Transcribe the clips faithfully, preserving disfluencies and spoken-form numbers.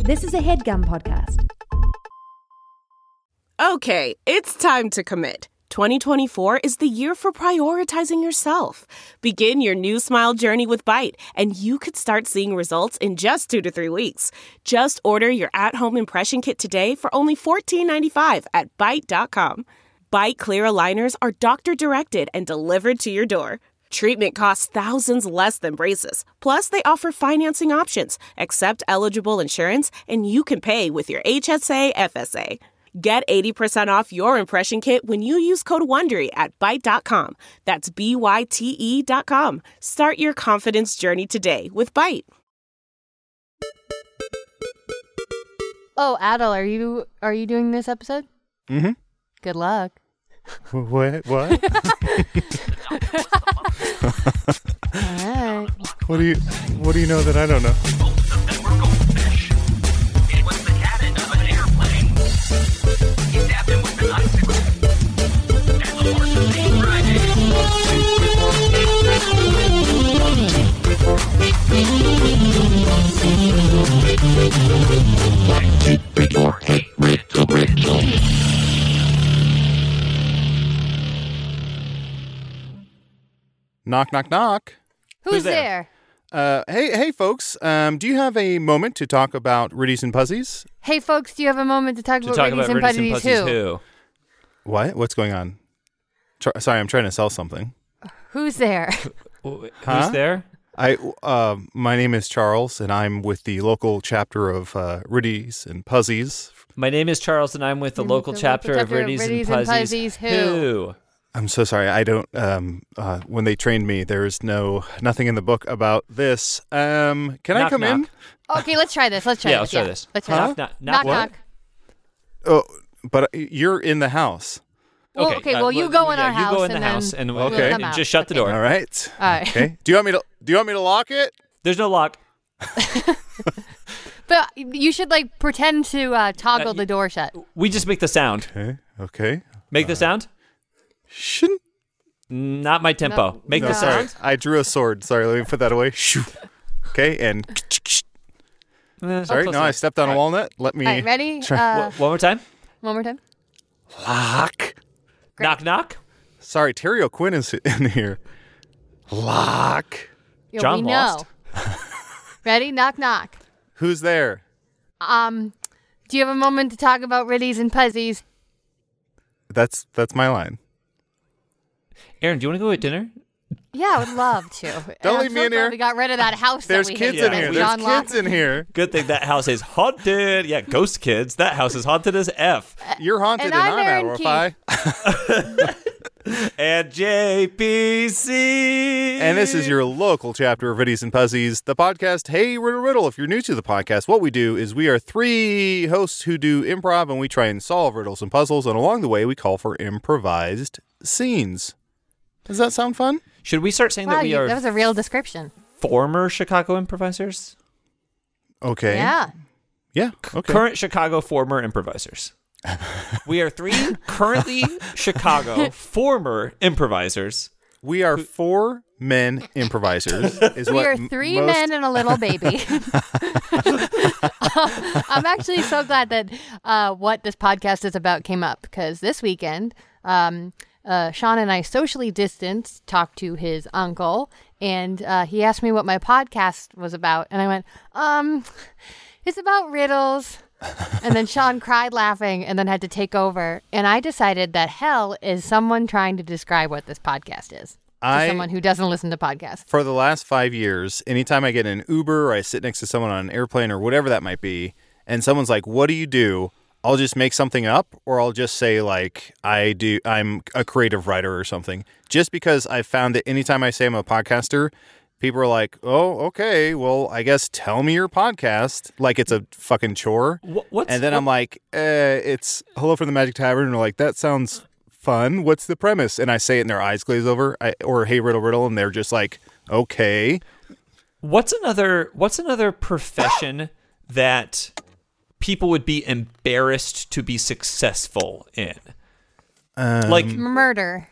This is a HeadGum podcast. Okay, it's time to commit. twenty twenty-four is the year for prioritizing yourself. Begin your new smile journey with Byte, and you could start seeing results in just two to three weeks. Just order your at-home impression kit today for only fourteen ninety-five at byte dot com. Byte clear aligners are doctor-directed and delivered to your door. Treatment costs thousands less than braces. Plus, they offer financing options, accept eligible insurance, and you can pay with your H S A F S A. Get eighty percent off your impression kit when you use code WONDERY at byte dot com. That's B Y T E dot com. Start your confidence journey today with Byte. Oh, Adel, are you are you doing this episode? Mm-hmm. Good luck. What? What? All right. What do you What do you know that I don't know? Knock, knock, knock. Who's, Who's there? there? Uh, hey, hey, folks. Um, do you have a moment to talk about Riddies and Puzzies? Hey, folks, do you have a moment to talk To about talk Riddies about and Riddies and Puzzies Puzzies who? who? What? What's going on? Tr- sorry, I'm trying to sell something. Who's there? Who's Huh? there? I, uh, my name is Charles, and I'm with the local chapter of uh, Riddies and Puzzies. My name is Charles, and I'm with the Mm, local the chapter, local of chapter of Riddies, Riddies and and Puzzies. Puzzies who? I'm so sorry. I don't. Um, uh, when they trained me, there's no nothing in the book about this. Um, can I Knock, come in? knock. Okay, let's try this. Let's try Yeah, this. let's try this. Let's try Huh? this. Knock, Knock, knock, knock. Oh, but you're in the house. Well, okay, well, you look, go in yeah, our house You go in the and house, then and, we'll Okay. come and out. just shut the Okay. door. All right. All right. Okay. Do you want me to? Do you want me to lock it? There's no lock. But you should, like, pretend to uh, toggle Uh, the door shut. We just make the sound. Okay. Okay. Make the sound. Shouldn't. Not my tempo. No, Make No, the sorry. sound. I drew a sword. Sorry. Let me put that away. Shoo. Okay. And Eh, sorry. close No, I enough. stepped on a All right. walnut. Let me All right, ready? try- Uh, One one more time. one more time. lock. Great. Knock, knock. Sorry, Terry O'Quinn is in here. Lock. Yeah, John we lost. know. Ready? Knock, knock. Who's there? Um, do you have a moment to talk about Riddies and Puzzies? That's that's my line. Aaron, do you want to go eat dinner? Yeah, I would love to. And Don't I'm leave me so in glad here. We got rid of that house. There's that we kids hated in here. and There's John locked. kids in here. Good thing that house is haunted. Yeah, ghost kids. That house is haunted as F. You're haunted, And and, I'm I'm Aaron Horrify. And J P C. And this is your local chapter of Riddies and Puzzies, the podcast. Hey, Riddle Riddle. If you're new to the podcast, what we do is we are three hosts who do improv, and we try and solve riddles and puzzles. And along the way, we call for improvised scenes. Does that sound fun? Should we start saying Wow, that we you, are that was a real description. former Chicago improvisers? Okay. Yeah. Yeah. Okay. Current Chicago former improvisers. We are three currently Chicago former improvisers. We are four men improvisers. Is We what are m- three most- men and a little baby. I'm actually so glad that uh, what this podcast is about came up, because this weekend, um, uh, Sean and I socially distanced, talked to his uncle, and uh, he asked me what my podcast was about, and I went, um, it's about riddles. And then Sean cried laughing and then had to take over. And I decided that hell is someone trying to describe what this podcast is to I- someone who doesn't listen to podcasts. For the last five years, anytime I get in an Uber or I sit next to someone on an airplane or whatever that might be, and someone's like, "What do you do?" I'll just make something up, or I'll just say like, "I do. I'm a creative writer or something." Just because I've found that anytime I say I'm a podcaster, people are like, "Oh, okay. Well, I guess tell me your podcast." Like it's a fucking chore. Wh- What's, And then what- I'm like, eh, "It's Hello from the Magic Tavern," and they're like, "That sounds fun. What's the premise?" And I say it, and their eyes glaze over. I, or "Hey, riddle, riddle," and they're just like, "Okay." What's another What's another profession that people would be embarrassed to be successful in? Um, Like, Murder.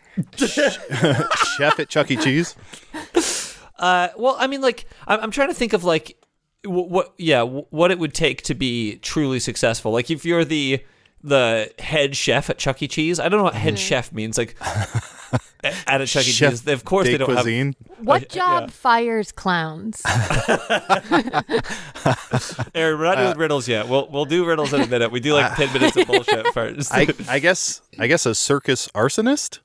Chef at Chuck E. Cheese. uh, well, I mean, like, I'm, I'm trying to think of like what yeah what it would take to be truly successful. Like if you're the the head chef at Chuck E. Cheese, I don't know what head mm-hmm. chef means. Like at a Chuck E. Cheese, they, of course they don't cuisine. have. What job yeah. fires clowns? Aaron, we're not doing uh, riddles yet. We'll we'll do riddles in a minute. We do like uh, ten minutes of bullshit first. I, I guess I guess a circus arsonist.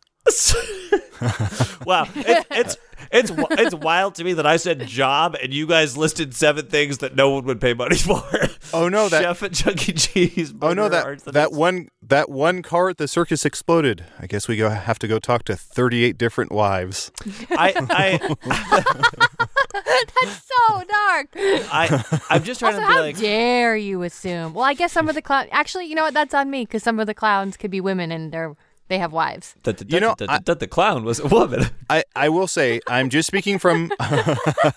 Wow, it, it's it's it's wild to me that I said job and you guys listed seven things that no one would pay money for. Oh no, that chef at Chuck E. Cheese. Oh no, that that one that one car at the circus exploded. I guess we go have to go talk to thirty-eight different wives. I, I That's so dark. I I'm just trying also, to be how like. How dare you assume? Well, I guess some of the clowns. Actually, you know what? That's on me because some of the clowns could be women and they're. They have wives. That the, you know, the, the, the, the clown was a woman. I, I will say, I'm just speaking from Hong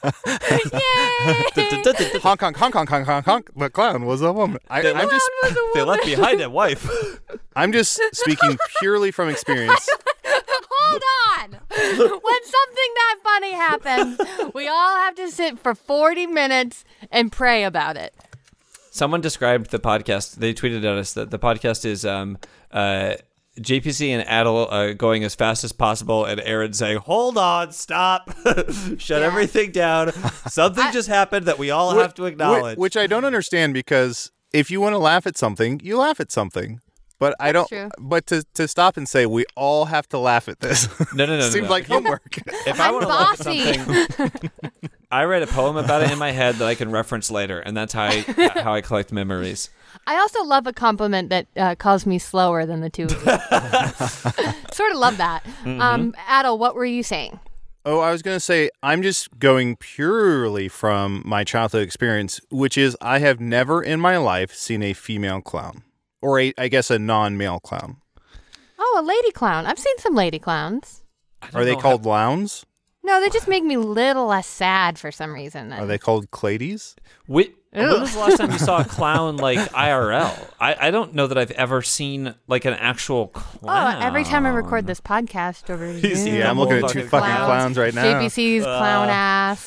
Kong, Hong Kong, Hong Kong, Hong. The clown was a woman. I, they, I'm just. They left behind a wife. I'm just speaking purely from experience. Hold on. When something that funny happens, we all have to sit for forty minutes and pray about it. Someone described the podcast. They tweeted at us that the podcast is um uh. J P C and Adel uh, going as fast as possible, and Aaron saying, "Hold on, stop, shut yeah. everything down. Something I, just happened that we all which, have to acknowledge." Which I don't understand because if you want to laugh at something, you laugh at something. But I That's don't. true. But to, to stop and say we all have to laugh at this, no, no, no, seems no, no. like homework. If I want to laugh at something, I write a poem about it in my head that I can reference later, and that's how I how I collect memories. I also love a compliment that uh, calls me slower than the two of you. Sort of love that. Mm-hmm. Um, Adel, what were you saying? Oh, I was going to say, I'm just going purely from my childhood experience, which is I have never in my life seen a female clown. Or, a, I guess, a non-male clown. Oh, a lady clown. I've seen some lady clowns. Are they called how... clowns? No, they just make me a little less sad for some reason. Are they called cladies? Wait, when was the last time you saw a clown like I R L? I, I don't know that I've ever seen like an actual clown. Oh, every time I record this podcast over Zoom. Yeah, I'm looking at two fucking clowns, clowns right now. J P C's uh, clown ass.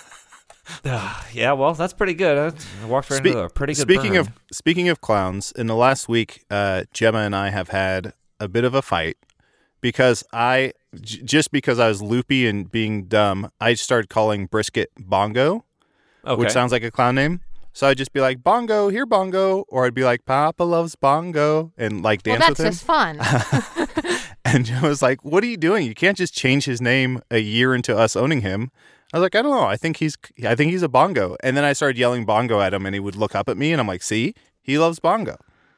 Uh, yeah, well, that's pretty good. I walked right Spe- into a pretty good Speaking burn. of speaking of clowns, in the last week, uh, Gemma and I have had a bit of a fight because I, j- just because I was loopy and being dumb, I started calling Brisket Bongo, okay. which sounds like a clown name. So I'd just be like, Bongo, here Bongo, or I'd be like, Papa loves Bongo, and like dance well, with him. That's just fun. And Gemma was like, what are you doing? You can't just change his name a year into us owning him. I was like, I don't know. I think he's, I think he's a bongo. And then I started yelling bongo at him, and he would look up at me, and I'm like, see, he loves bongo.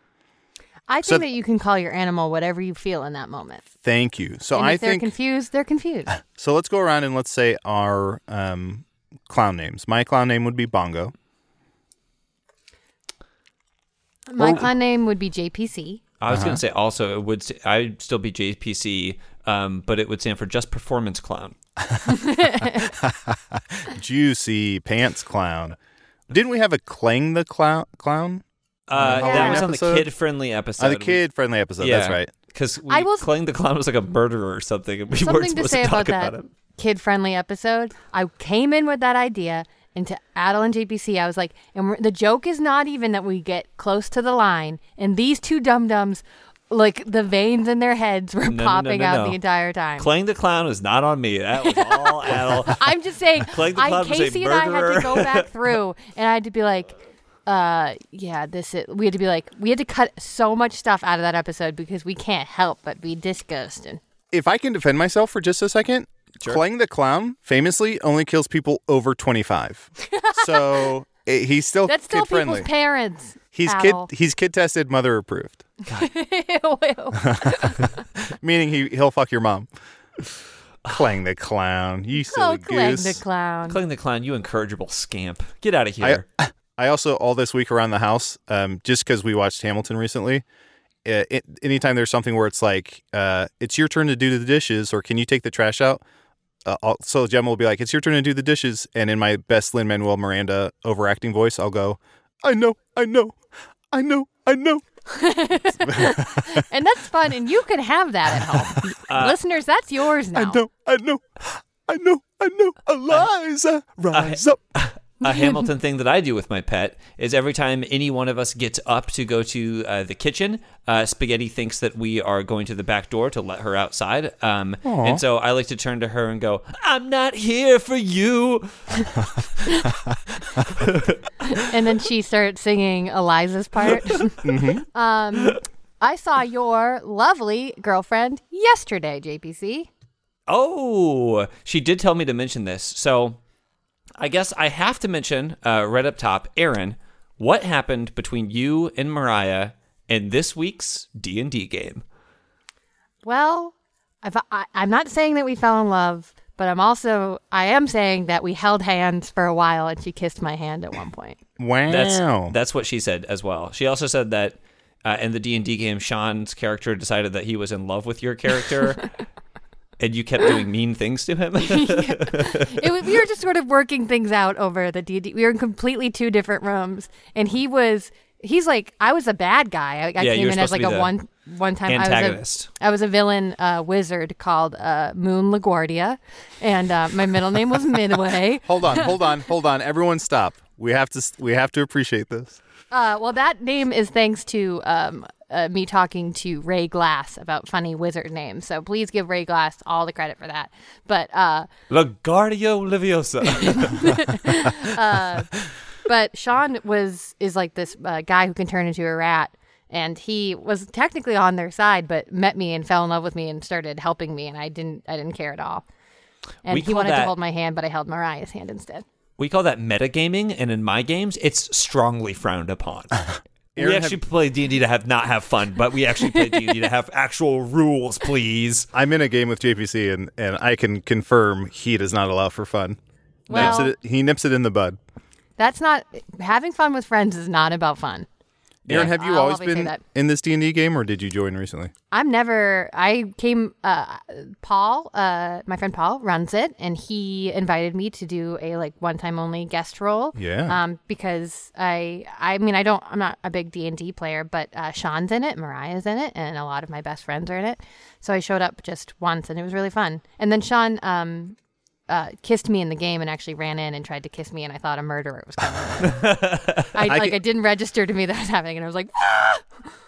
I think so, that you can call your animal whatever you feel in that moment. Thank you. So and I if think they're confused, they're confused. So let's go around and let's say our um, clown names. My clown name would be Bongo. My oh. clown name would be J P C. I was uh-huh. going to say also it would. I'd still be J P C, um, but it would stand for Just Performance Clown. Juicy Pants Clown. Didn't we have a Clang the Clown? Clown? Uh, yeah. That was episode? on the kid-friendly episode. Oh, the kid-friendly episode. Yeah, that's right. Because will... Clang the Clown was like a murderer or something, and we something weren't supposed to say to talk about, about that it. Kid-friendly episode. I came in with that idea. And to Adel and J P C, I was like, and we're, the joke is not even that we get close to the line, and these two dum-dums, like the veins in their heads were no, popping no, no, no, out no. the entire time. Clang the Clown is not on me. That was all Adel. I'm just saying, Clang the I, Clown was a Casey and I had murderer. to go back through, and I had to be like, uh, yeah, this is, we had to be like, we had to cut so much stuff out of that episode because we can't help but be disgusting. If I can defend myself for just a second, sure. Clang the Clown famously only kills people over twenty-five. So it, he's still That's still kid-friendly. people's parents. He's Adel. kid. He's kid tested, mother approved. Meaning he he'll fuck your mom. Clang the Clown, you silly oh, Clang goose. the Clown. Clang the Clown, you incorrigible scamp. Get out of here. I, I also all this week around the house, um, just because we watched Hamilton recently. Uh, it, anytime there's something where it's like, uh, it's your turn to do the dishes, or can you take the trash out? Uh, I'll, so Gemma will be like, it's your turn to do the dishes. And in my best Lin-Manuel Miranda overacting voice, I'll go, I know, I know, I know, I know. And that's fun. And you can have that at home. Uh, Listeners, that's yours now. I know, I know, I know, I know. Eliza, rise I, up. a Hamilton thing that I do with my pet is every time any one of us gets up to go to uh, the kitchen, uh, Spaghetti thinks that we are going to the back door to let her outside. Um, and so I like to turn to her and go, "I'm not here for you." And then she starts singing Eliza's part. mm-hmm. um, I saw your lovely girlfriend yesterday, J P C. Oh, she did tell me to mention this. So I guess I have to mention uh, right up top, Aaron, what happened between you and Mariah in this week's D and D game? Well, I've, I, I'm not saying that we fell in love, but I'm also, I am saying that we held hands for a while and she kissed my hand at one point. Wow. That's, that's what she said as well. She also said that uh, in the D and D game, Sean's character decided that he was in love with your character. And you kept doing mean things to him? it was, we were just sort of working things out over the D and D. We were in completely two different rooms. And he was, he's like, I was a bad guy. I, I yeah, came in as like a one one time. Antagonist. I was a, I was a villain uh, wizard called uh, Moon LaGuardia. And uh, my middle name was Midway. Hold on, hold on, hold on. Everyone stop. We have to, we have to appreciate this. Uh, well, that name is thanks to um, uh, me talking to Ray Glass about funny wizard names. So please give Ray Glass all the credit for that. But uh, LaGuardia Leviosa. uh, but Sean was is like this uh, guy who can turn into a rat. And he was technically on their side, but met me and fell in love with me and started helping me. And I didn't I didn't care at all. And We he call wanted that- to hold my hand, but I held Mariah's hand instead. We call that metagaming, and in my games, it's strongly frowned upon. we Aaron, actually have- play D and D to have not have fun, but we actually play D and D to have actual rules, please. I'm in a game with J P C, and, and I can confirm he does not allow for fun. Well- nips it, he nips it in the bud. That's not having fun with friends is not about fun. Aaron, Yeah, have you I'll always always say been that. in this D and D game, or did you join recently? I'm never, I came, uh, Paul, uh, my friend Paul runs it, and he invited me to do a like one time only guest role. Yeah. Um, because I, I mean, I don't, I'm not a big D and D player, but uh, Sean's in it, Mariah's in it, and a lot of my best friends are in it. So I showed up just once, and it was really fun. And then Sean, um, Uh, kissed me in the game and actually ran in and tried to kiss me, and I thought a murderer was coming. I, like can- it didn't register to me that was happening, and I was like, ah!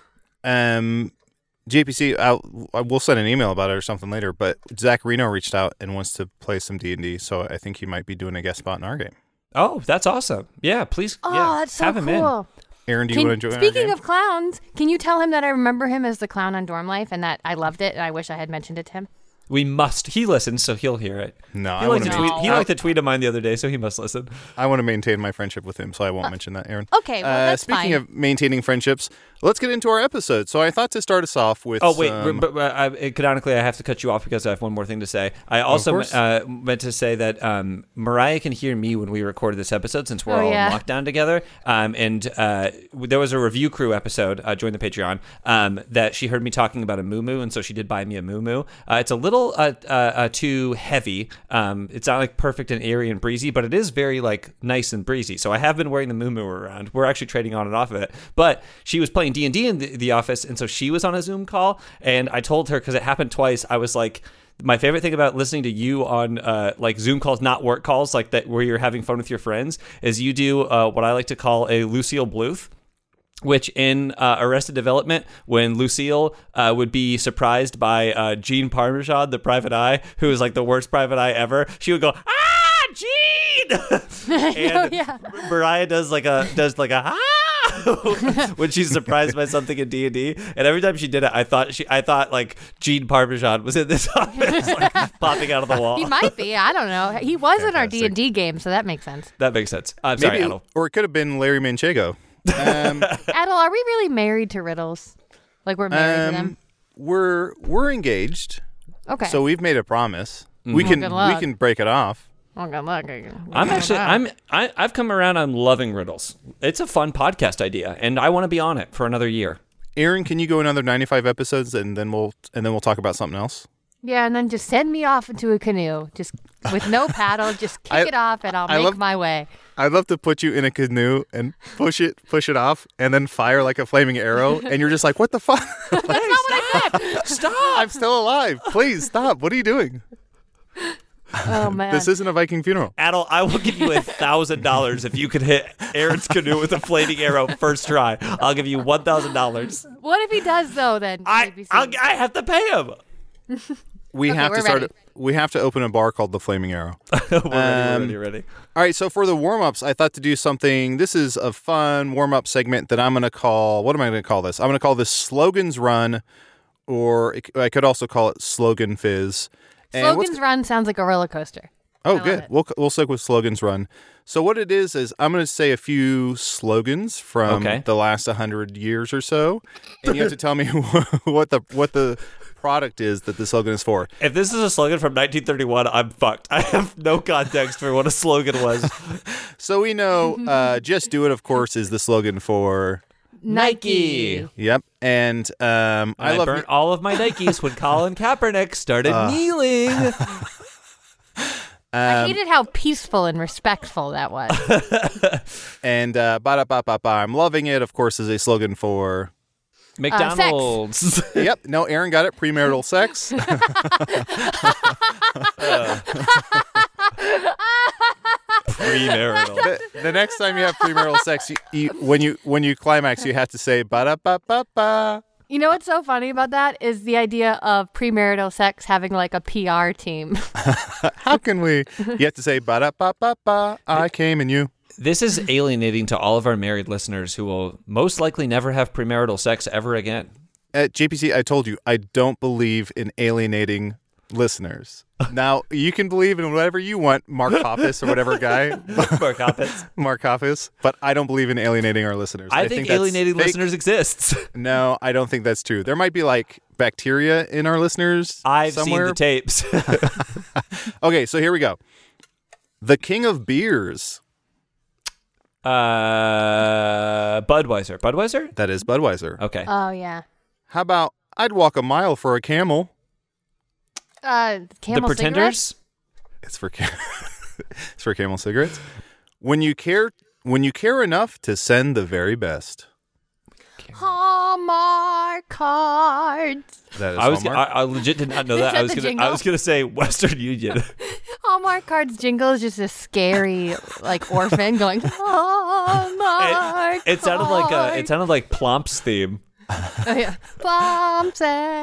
Um, J P C, I'll, we'll send an email about it or something later, but Zach Reno reached out and wants to play some D and D, so I think he might be doing a guest spot in our game. Oh, that's awesome. Yeah, please. Oh, yeah, that's so have him in. cool. Aaron, do you Can- want to join our speaking game? of clowns, can you tell him that I remember him as the clown on Dorm Life and that I loved it and I wish I had mentioned it to him? We must. He listens, so he'll hear it. No, He I liked, want to to tweet, No. he liked the tweet of mine the other day, so he must listen. I want to maintain my friendship with him, so I won't mention that, Aaron. Okay, well, uh, that's speaking fine. of maintaining friendships, let's get into our episode. So I thought to start us off with. Oh, wait. some- But, but, uh, I, canonically, I have to cut you off because I have one more thing to say. I also course. uh, meant to say that um, Mariah can hear me when we recorded this episode since we're Oh, all yeah. in lockdown together. Um, and uh, there was a review crew episode, uh, join the Patreon, um, that she heard me talking about a moo-moo, and so she did buy me a moo-moo. Uh, it's a little uh, uh, uh, too heavy. Um, it's not like perfect and airy and breezy, but it is very like nice and breezy. So I have been wearing the moo-moo around. We're actually trading on and off of it. But she was playing D and D in the, the office, and so she was on a Zoom call, and I told her, because it happened twice, I was like, my favorite thing about listening to you on uh, like Zoom calls, not work calls, like that where you're having fun with your friends, is you do uh, what I like to call a Lucille Bluth. Which in uh, Arrested Development, when Lucille uh, would be surprised by uh, Gene Parmesan, the private eye, who is like the worst private eye ever, she would go, "Ah, Gene!" and Oh, yeah. Mariah does like a does like a ah when she's surprised by something in D and D, and every time she did it, I thought she I thought like Gene Parmesan was in this office, like popping out of the wall. He might be. I don't know. He was in our Fantastic. D and D game, so that makes sense. That makes sense. I'm sorry, Maybe, Adel. or it could have been Larry Manchego. Um, Adel, are we really married to riddles? Like we're married to them? um, we're we're engaged, Okay. so we've made a promise. We can good we luck. can break it off. oh, good luck. I'm actually I'm I, I've come around on loving riddles. It's a fun podcast idea, and I want to be on it for another year. Aaron, can you go another ninety-five episodes, and then we'll and then we'll talk about something else? Yeah, and then just send me off into a canoe, just with no paddle. Just kick I- it off, and I'll I make love- my way. I'd love to put you in a canoe and push it push it off, and then fire like a flaming arrow, and you're just like, "What the fuck? That's not what I said. Stop! I'm still alive. Please stop. What are you doing?" Oh, man. This isn't a Viking funeral. Adel, I will give you a thousand dollars if you could hit Aaron's canoe with a flaming arrow first try. I'll give you one thousand dollars. What if he does, though, then? I J P C? I'll, I have to pay him. We Okay, have we're to start. ready. We have to open a bar called the Flaming Arrow. we're ready, we're Um, ready, ready. All right, so for the warm-ups, I thought to do something. This is a fun warm-up segment that I'm going to call, what am I going to call this? I'm going to call this Slogans Run, or it, I could also call it Slogan Fizz. And what's- Slogans Run sounds like a roller coaster. Oh, love good. it. We'll we'll stick with Slogans Run. So what it is is I'm going to say a few slogans from Okay. the last one hundred years or so, and you have to tell me what the what the product is that the slogan is for. If this is a slogan from nineteen thirty-one, I'm fucked. I have no context for what a slogan was. So we know uh, "Just Do It," of course, is the slogan for. Nike. Yep, and um, I I, love. burnt all of my Nikes when Colin Kaepernick started Uh. kneeling. I Um, hated how peaceful and respectful that was. and uh, ba da ba ba ba. I'm loving it. Of course, is a slogan for. McDonald's. Yep. No, Aaron got it. Premarital sex. Premarital. the, the next time you have premarital sex, you, you, when you when you climax, you have to say ba da ba ba ba. You know what's so funny about that is the idea of premarital sex having like a P R team. How can we? You have to say ba da ba ba ba. I came and you. This is alienating to all of our married listeners who will most likely never have premarital sex ever again. At J P C, I told you I don't believe in alienating listeners. Now you can believe in whatever you want, Mark Hoppus or whatever guy, Mark Hoppus. Mark Hoppus, but I don't believe in alienating our listeners. I, think, that's alienating fake. listeners exists. No, I don't think that's true. There might be like bacteria in our listeners. I've somewhere. seen the tapes. Okay, so here we go. The king of beers. uh, Budweiser. Budweiser? That is Budweiser. Okay. Oh, yeah. How about I'd walk a mile for a camel? Uh, the Camel Pretenders? cigarettes? It's for cam- it's for Camel cigarettes. When you care, when you care enough to send the very best. Hallmark cards. That is I was I, Hallmark. I legit did not know that. that I was the gonna I jingle? was gonna say Western Union. Hallmark cards jingle is just a scary like orphan going Hallmark. it, it sounded like uh, it cards." sounded like Plomp's theme. Oh, yeah. Plump's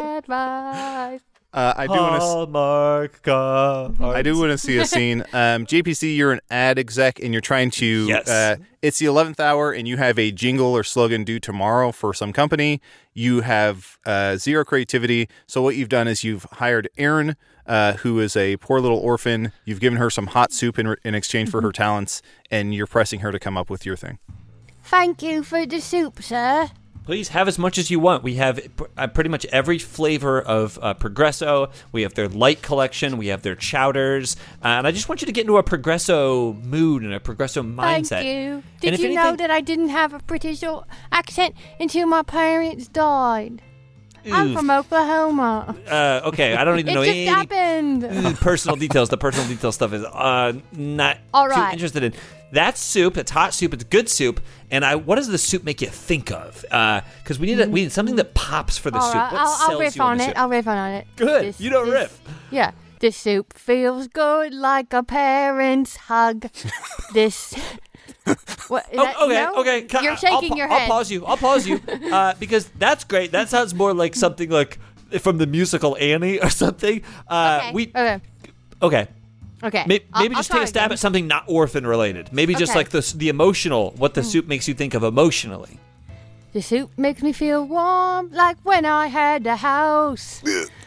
advice. Uh, I do want to. Hallmark cards. I do want to see a scene. Um, J P C, you're an ad exec, and you're trying to. Yes. Uh, it's the eleventh hour, and you have a jingle or slogan due tomorrow for some company. You have uh, zero creativity. So what you've done is you've hired Erin, uh, who is a poor little orphan. You've given her some hot soup in, in exchange for her talents, and you're pressing her to come up with your thing. Thank you for the soup, sir. Please have as much as you want. We have pr- uh, pretty much every flavor of uh, Progresso. We have their light collection. We have their chowders. Uh, and I just want you to get into a Progresso mood and a Progresso mindset. Thank you. And Did if you know anything- that I didn't have a British o- accent until my parents died? I'm Oof. from Oklahoma. Uh, okay, I don't need to It know just any happened. uh, personal details. The personal detail stuff is uh, not All too right. interested in. That's soup. It's hot soup. It's good soup. And I, what does the soup make you think of? Because we need a, we need something that pops for the All soup. right, What I'll, I'll sells riff you on on the it. soup? I'll riff on it. Good. This- You don't this- riff. Yeah. This soup feels good like a parent's hug. This. What, is that, Oh, okay, no? okay. Ca- You're I'll shaking pa- your I'll head. pause you. I'll pause you uh, because that's great. That sounds more like something like from the musical Annie or something. Uh, Okay. We okay. okay. Okay. Maybe, I'll- maybe I'll just try take a stab again. at something not orphan related. Maybe just Okay. like the the emotional, what the soup makes you think of emotionally. The soup makes me feel warm like when I had a house.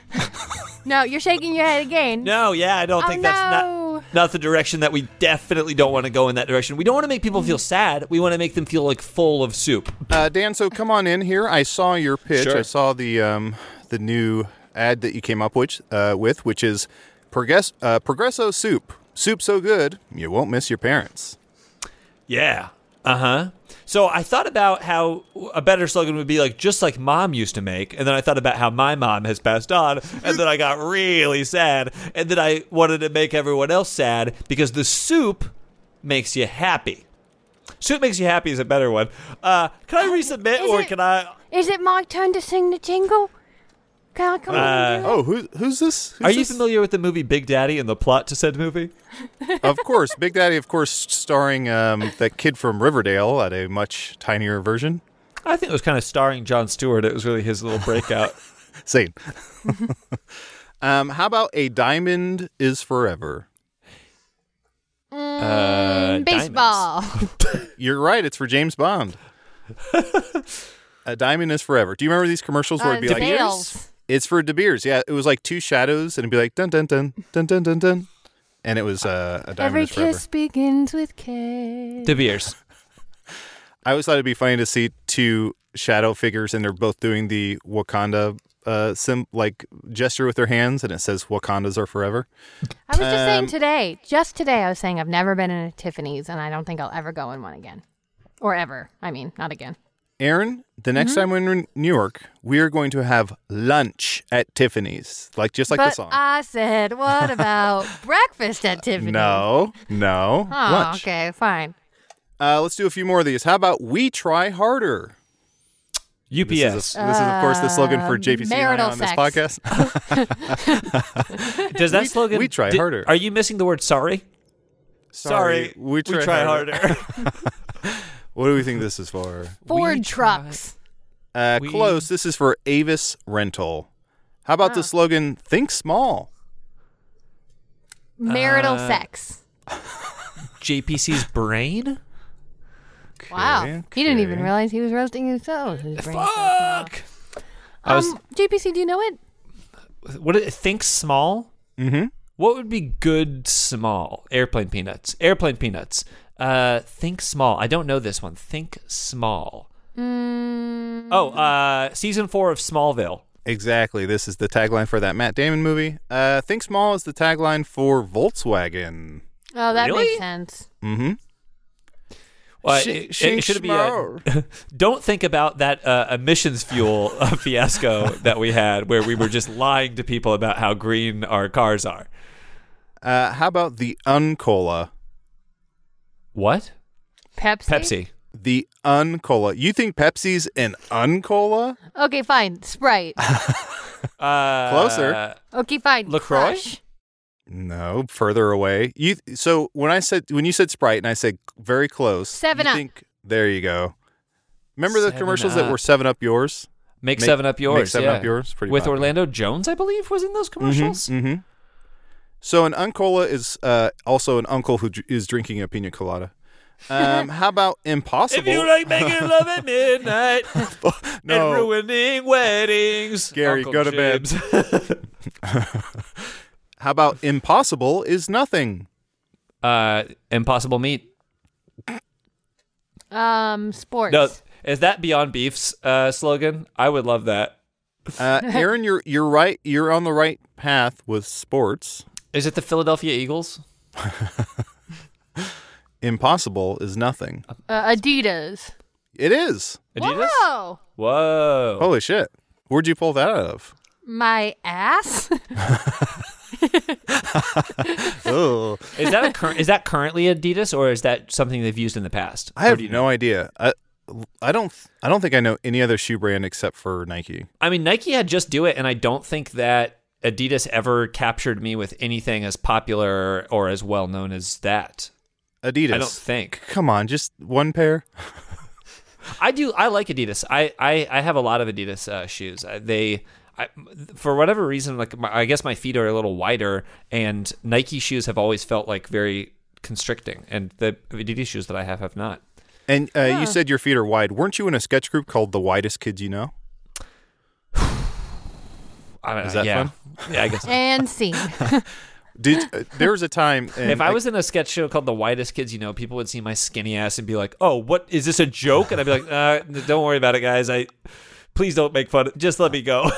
No, you're shaking your head again. No, yeah, I don't Oh, think that's no. not not the direction that we definitely don't want to go in that direction. We don't want to make people feel sad. We want to make them feel like full of soup. Uh, Dan, so come on in here. I saw your pitch. Sure. I saw the um, the new ad that you came up with, uh, with which is Progress, uh, Progresso Soup. Soup so good, you won't miss your parents. Yeah. Uh huh. So I thought about how a better slogan would be like just like mom used to make, and then I thought about how my mom has passed on, and then I got really sad, and then I wanted to make everyone else sad because the soup makes you happy. Soup makes you happy is a better one. Uh, can I resubmit Is or it- can I? Is it my turn to sing the jingle? Come, come Uh, on. Oh, who, who's this? Who's Are you this? familiar with the movie Big Daddy and the plot to said movie? Of course. Big Daddy, of course, starring um, that kid from Riverdale at a much tinier version. I think it was kind of starring Jon Stewart. It was really his little breakout. Same. um, how about A Diamond is Forever? Uh, Baseball. You're right. It's for James Bond. A Diamond is Forever. Do you remember these commercials where Uh, it'd be like, Dales. it's for De Beers. Yeah, it was like two shadows, and it'd be like, dun, dun, dun, dun, dun, dun, dun. And it was uh, A Diamond Every is Forever. kiss begins with K. De Beers. I always thought it'd be funny to see two shadow figures, and they're both doing the Wakanda uh, sim like gesture with their hands, and it says Wakandas are forever. I was just saying Um, today, just today, I was saying I've never been in a Tiffany's, and I don't think I'll ever go in one again. Or ever. I mean, not again. Aaron, the next Mm-hmm. time we're in New York, we are going to have lunch at Tiffany's, like just like but the song. I said, what about breakfast at Tiffany's? No, no, Oh, lunch. okay, fine. Uh, let's do a few more of these. How about We Try Harder? U P This S. is, a, this is of course, the slogan for J P C and I marital on this sex. podcast. Does that we- slogan? we try did- harder. Are you missing the word sorry? Sorry, we try, harder. What do we think this is for? Ford We trucks. Uh, We- Close. This is for Avis Rental. How about Oh. the slogan, Think Small? Marital Uh, sex. J P C's brain. Wow. Okay, He didn't even okay. realize he was roasting his toes. His brain so small. Fuck. I was. Um, J P C, do you know it? What? Did it, think small. Mm-hmm. What would be good small? Airplane peanuts. Airplane peanuts. Uh, think small. I don't know this one. Think small. Mm, Oh, uh, season four of Smallville. Exactly. This is the tagline for that Matt Damon movie. Uh, Think Small is the tagline for Volkswagen. oh, that Really? makes sense. Mm-hmm. Well, Sh- it, think it should be. small. A, don't think about that uh, emissions fuel uh, fiasco that we had, where we were just lying to people about how green our cars are. Uh, how about the Uncola? What? Pepsi? Pepsi. The Uncola. You think Pepsi's an Uncola? Okay, fine. Sprite. Uh, Closer. Okay, fine. LaCroix? Crush. No, further away. You. So when I said when you said Sprite and I said very close. Seven you Up. Think, there you go. Remember the Seven commercials that Up. were Seven Up yours? Make, Make- Seven Up yours. Make Seven yeah. Up yours. Pretty With popular. Orlando Jones, I believe, was in those commercials. Mm-hmm. So an Uncola is uh, also an uncle who dr- is drinking a pina colada. Um, how about Impossible? If you like making love at midnight no. and ruining weddings, Gary, Uncle go to bed. Jibs. How about Impossible is Nothing? uh, Impossible Meat. Um, sports. No, is that Beyond Beef's uh, slogan? I would love that. Uh, Aaron, you're you're right. You're on the right path with sports. Is it the Philadelphia Eagles? Impossible is Nothing. Uh, Adidas. It is. Adidas? Whoa! Whoa. Holy shit! Where'd you pull that out of? My ass? Oh, Is that a cur- is that currently Adidas, or is that something they've used in the past? I have Or do you no know? idea. I, I don't. I don't think I know any other shoe brand except for Nike. I mean, Nike had Just Do It, and I don't think that Adidas ever captured me with anything as popular or as well known as that. Adidas. I don't think. Come on, just one pair. I do. I like Adidas. I I, I have a lot of Adidas uh, shoes. Uh, They, I, for whatever reason, like my, I guess my feet are a little wider, and Nike shoes have always felt like very constricting, and the Adidas shoes that I have have not. And uh, you said your feet are wide. Weren't you in a sketch group called The Widest Kids You Know? I don't Is know, that yeah. fun? Yeah, I guess. And scene. Did uh, there was a time? And If I was in a sketch show called The Widest Kids You Know, people would see my skinny ass and be like, "Oh, what is this a joke?" And I'd be like, uh, "Don't worry about it, guys. I please don't make fun. Just let me go."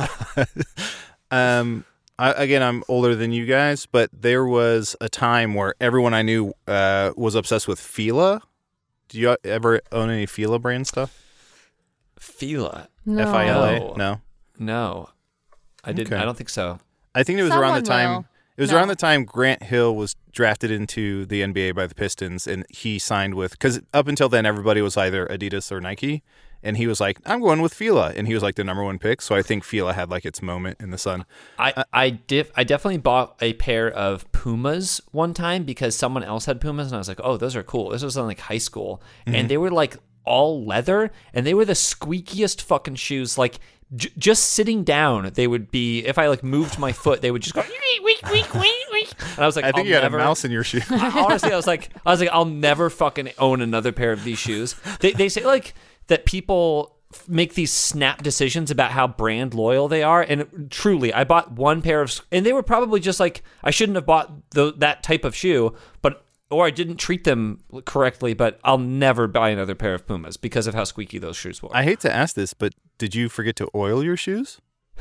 um, I, again, I'm older than you guys, but there was a time where everyone I knew uh, was obsessed with Fila. Do you ever own any Fila brand stuff? Fila. No. F I L A? No. No. No, I didn't. Okay. I don't think so. I think it was around the Someone time. will. It was No. around the time Grant Hill was drafted into the N B A by the Pistons, and he signed with, because up until then, everybody was either Adidas or Nike, and he was like, I'm going with Fila, and he was like the number one pick, so I think Fila had like its moment in the sun. I I def, I definitely bought a pair of Pumas one time because someone else had Pumas, and I was like, oh, those are cool. This was in like high school, Mm-hmm. and they were like all leather, and they were the squeakiest fucking shoes. Like j- just sitting down, they would be. If I like moved my foot, they would just go. Weak, weak, weak, weak. And I was like, I think I'll you had never, a mouse in your shoe. Honestly, I was like, I was like, I'll never fucking own another pair of these shoes. They they say like that people f- make these snap decisions about how brand loyal they are, and truly, I bought one pair of, and they were probably just like I shouldn't have bought the, that type of shoe, but or I didn't treat them correctly. But I'll never buy another pair of Pumas because of how squeaky those shoes were. I hate to ask this, but did you forget to oil your shoes?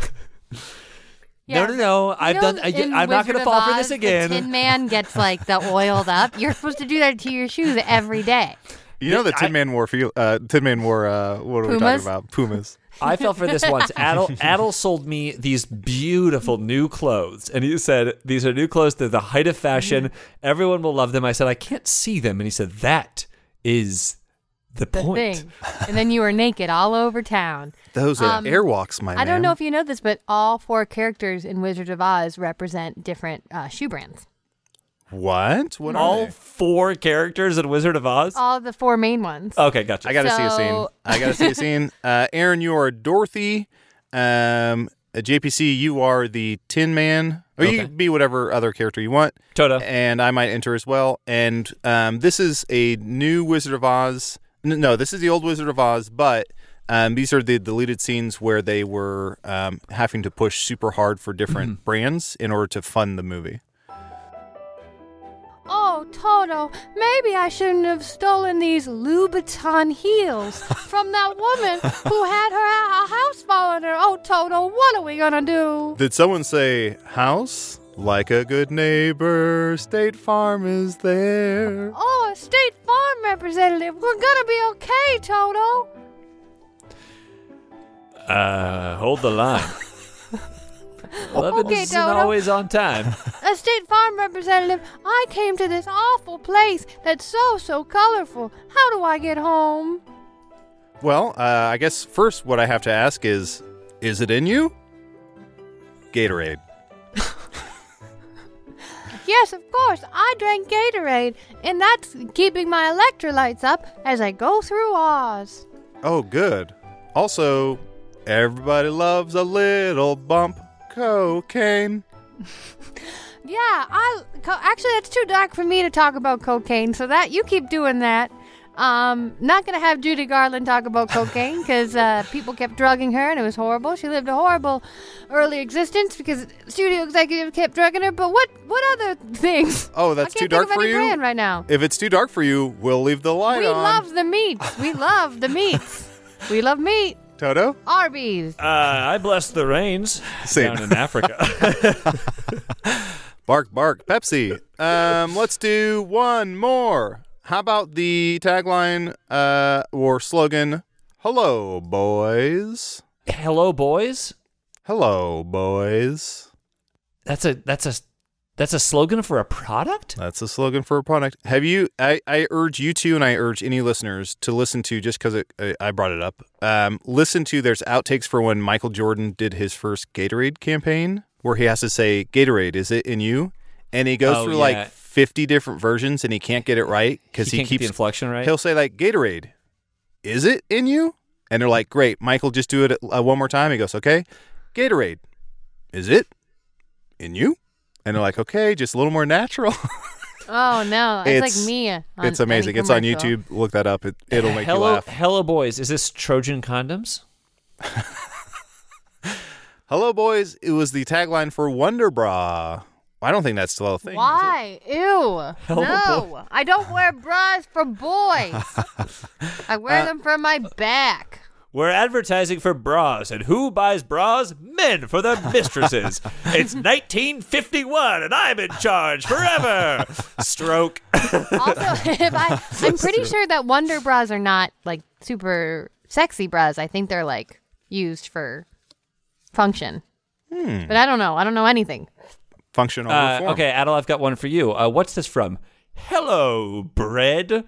No, no, no. I've know done. I, in I'm not going Wizard to of fall for Oz, this again. The Tin Man gets like the oiled up. You're supposed to do that to your shoes every day. You know the I- Tin Man wore, feel- uh, Tin Man wore, uh, what are we Pumas? talking about? Pumas. I fell for this once. Adel, Adel sold me these beautiful new clothes. And he said, these are new clothes. They're the height of fashion. Everyone will love them. I said, I can't see them. And he said, that is the, The point. thing. And then you were naked all over town. Those are Um, airwalks, my man. I don't know if you know this, but all four characters in Wizard of Oz represent different uh, shoe brands. What? What are All they? four characters in Wizard of Oz? All the four main ones. Okay, gotcha. I gotta see a scene. So- I gotta see a scene. Uh, Aaron, you are Dorothy. Um, uh, J P C, you are the Tin Man. Or you Okay. can be whatever other character you want. Toto. And I might enter as well. And um, this is a new Wizard of Oz. N- No, this is the old Wizard of Oz, but um, these are the deleted scenes where they were um, having to push super hard for different Mm-hmm. brands in order to fund the movie. Oh, Toto, maybe I shouldn't have stolen these Louboutin heels from that woman who had her a house fall on her. Oh, Toto, what are we gonna do? Did someone say house? Like a good neighbor, State Farm is there. Oh, a State Farm representative. We're gonna be okay, Toto. Uh, hold the line. Eleven Okay, isn't Toto. always on time. A State Farm representative, I came to this awful place that's so, so colorful. How do I get home? Well, uh, I guess first what I have to ask is, is it in you? Gatorade. Yes, of course, I drank Gatorade, and that's keeping my electrolytes up as I go through Oz. Oh, good. Also, everybody loves a little bump cocaine. Yeah, I co- actually that's too dark for me to talk about cocaine. So that you keep doing that. Um, not gonna have Judy Garland talk about cocaine because uh, people kept drugging her and it was horrible. She lived a horrible early existence because studio executives kept drugging her. But what what other things? Oh, that's I too can't dark think of for any you? brand right now. If it's too dark for you, we'll leave the light We on. love the meats. We love the meats. We love meat. Toto? Arby's. Uh, I bless the rains Same. down in Africa. Bark, bark, Pepsi. Um, let's do one more. How about the tagline uh, or slogan, hello, boys. Hello, boys. Hello, boys. That's a that's a that's a slogan for a product. That's a slogan for a product. Have you, I, I urge you to, and I urge any listeners to listen to, just because I, I brought it up, um, listen to, there's outtakes for when Michael Jordan did his first Gatorade campaign, where he has to say, Gatorade, is it in you? And he goes Oh, through yeah. like fifty different versions, and he can't get it right because He he, can't get keeps the inflection right. He'll say like, Gatorade, is it in you? And they're like, great, Michael, just do it uh, one more time. He goes, okay, Gatorade, is it in you? And they're like, okay, just a little more natural. Oh no, it's, It's- like me. On It's amazing. any It's on commercial. YouTube. Look that up. It, it'll make hello, you laugh. hello, boys. Is this Trojan condoms? Hello, boys. It was the tagline for Wonder Bra. I don't think that's still a thing. is it? Why? Ew. No, I don't wear bras for boys. I wear Uh, them for my back. We're advertising for bras, and who buys bras? Men for their mistresses. It's nineteen fifty-one, and I'm in charge forever. Stroke. Also, if I, I'm pretty sure that Wonder bras are not like super sexy bras. I think they're like used for function. Hmm. But I don't know. I don't know anything. function over Uh, form. okay, Adel, I've got one for you. Uh, what's this from? Hello, bread.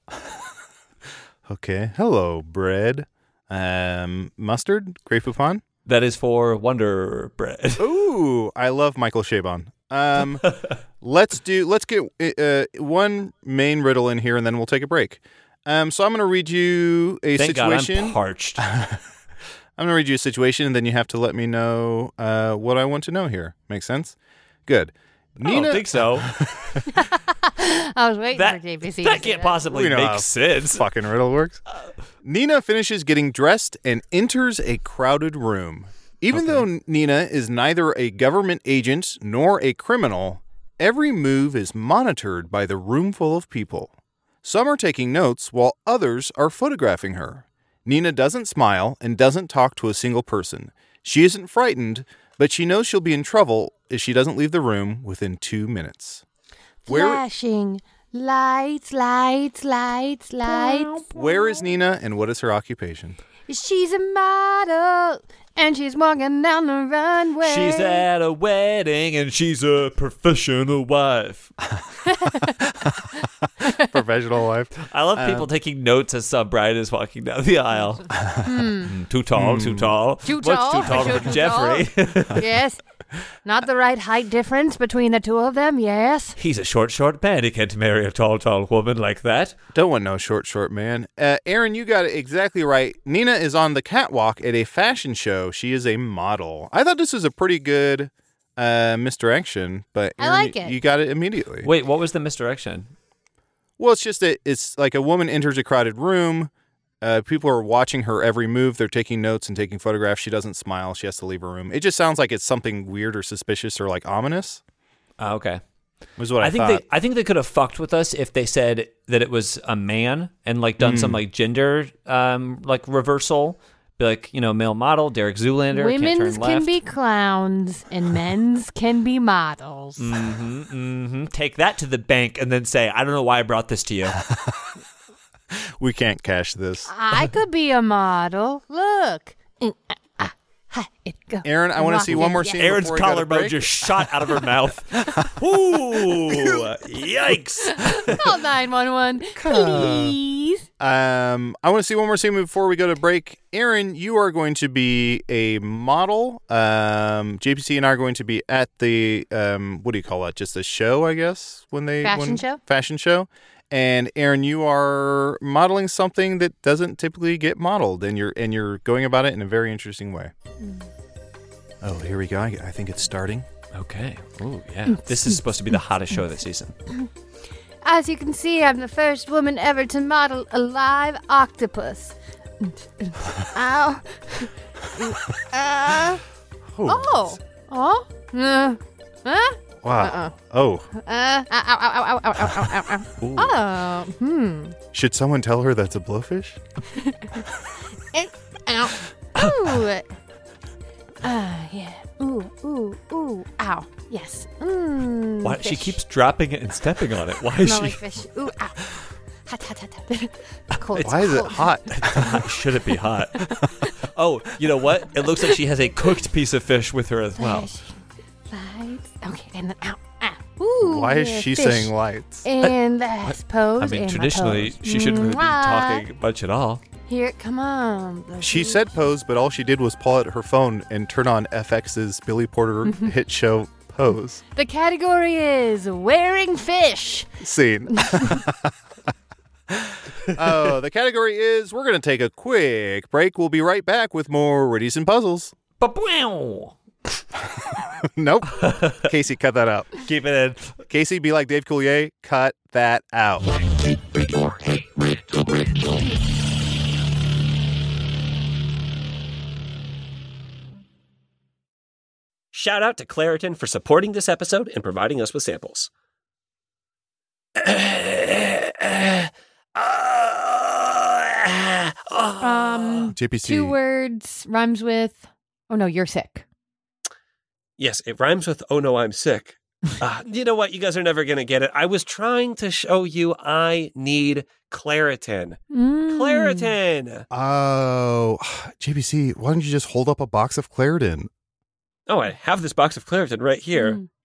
Okay. Hello, bread. Um, mustard? Grey Poupon? That is for Wonder Bread. Ooh, I love Michael Chabon. Um, let's do. Let's get uh, one main riddle in here, and then we'll take a break. Um, so I'm going to read you a Thank situation. God I'm parched. I'm going to read you a situation, and then you have to let me know uh, what I want to know here. Make sense? Good. I don't think so. I was waiting that for J P C. that to say can't possibly We know how make sense. Fucking riddle works. Nina finishes getting dressed and enters a crowded room. Even Okay. though Nina is neither a government agent nor a criminal, every move is monitored by the room full of people. Some are taking notes while others are photographing her. Nina doesn't smile and doesn't talk to a single person. She isn't frightened, but she knows she'll be in trouble if she doesn't leave the room within two minutes. Where, Flashing lights, lights, lights, lights. where is Nina and what is her occupation? She's a model, and she's walking down the runway. She's at a wedding and she's a professional wife. Professional wife. I love people taking notes as some bride is walking down the aisle. Mm, too tall, too tall. Too What's tall? too tall Too for tall? Jeffrey? Yes. Not the right height difference between the two of them, yes. He's a short, short man. He can't marry a tall, tall woman like that. Don't want no short, short man. Uh, Aaron, you got it exactly right. Nina is on the catwalk at a fashion show. She is a model. I thought this was a pretty good uh, misdirection, but I Aaron, like you, it. you got it immediately. Wait, what was the misdirection? Well, it's just that it's like a woman enters a crowded room. Uh, people are watching her every move. They're taking notes and taking photographs. She doesn't smile. She has to leave her room. It just sounds like it's something weird or suspicious or like ominous. Oh, okay. Was what I, I think thought. they I think they could have fucked with us if they said that it was a man and like done Mm. some like gender um like reversal. Be like, you know, male model, Derek Zoolander, can't Women's turn can left. be clowns, and men's can be models. Mm-hmm, mm-hmm. Take that to the bank and then say, I don't know why I brought this to you. We can't cash this. I could be a model. Look. Mm, ah, ah, ha, it go. Aaron, I want to see one more Yeah. scene. Aaron's before we go to collarbone break. just shot out of her mouth. Ooh, yikes. Call nine one one, please. Um, I want to see one more scene before we go to break. Aaron, you are going to be a model. Um, J P C and I are going to be at the um, what do you call it? Just a show, I guess. When they Fashion when, show? Fashion show. And Aaron, you are modeling something that doesn't typically get modeled, and you're and you're going about it in a very interesting way. Mm. Oh, here we go. I, I think it's starting. Okay. Ooh, yeah. This is supposed to be the hottest show this season. As you can see, I'm the first woman ever to model a live octopus. Ow. Uh, oh. Oh. Uh, huh? Wow. Uh-uh. Oh. Uh, ow, ow, ow, ow, ow, ow, ow, ow, Ooh. ow. Oh. Hmm. Should someone tell her that's a blowfish? It, ow. Ooh. Ah, yeah. Ooh, ooh, ooh. Ow. Yes. Mmm. Why she keeps dropping it and stepping on it? Why is Smell she? like fish. Ooh, ow. Hot, hot, hot, hot. Cold. Why is it cold. hot? Should it be hot? Oh, you know what? It looks like she has a cooked piece of fish with her as well. Fish. Lights. Okay, and then ow, ow. Ooh. Why is yeah, she fish. saying lights? And that's pose. I mean, and my traditionally, pose. she shouldn't really be Mwah. talking much at all. Here, come on. the She beach. said pose, but all she did was pull out her phone and turn on F X's Billy Porter hit show Pose. The category is wearing fish. Scene. Oh, the category is we're going to take a quick break. We'll be right back with more Riddies and Puzzles. Ba-bow! Nope. Casey, cut that out. Keep it in. Casey, be like Dave Coulier. Cut that out. Shout out to Claritin for supporting this episode and providing us with samples. Um, J P C. two words rhymes with. Oh no, you're sick. Yes, it rhymes with "Oh no, I'm sick." Uh, you know what? You guys are never going to get it. I was trying to show you I need Claritin. Mm. Claritin! Oh, J P C, why don't you just hold up a box of Claritin? Oh, I have this box of Claritin right here. Mm.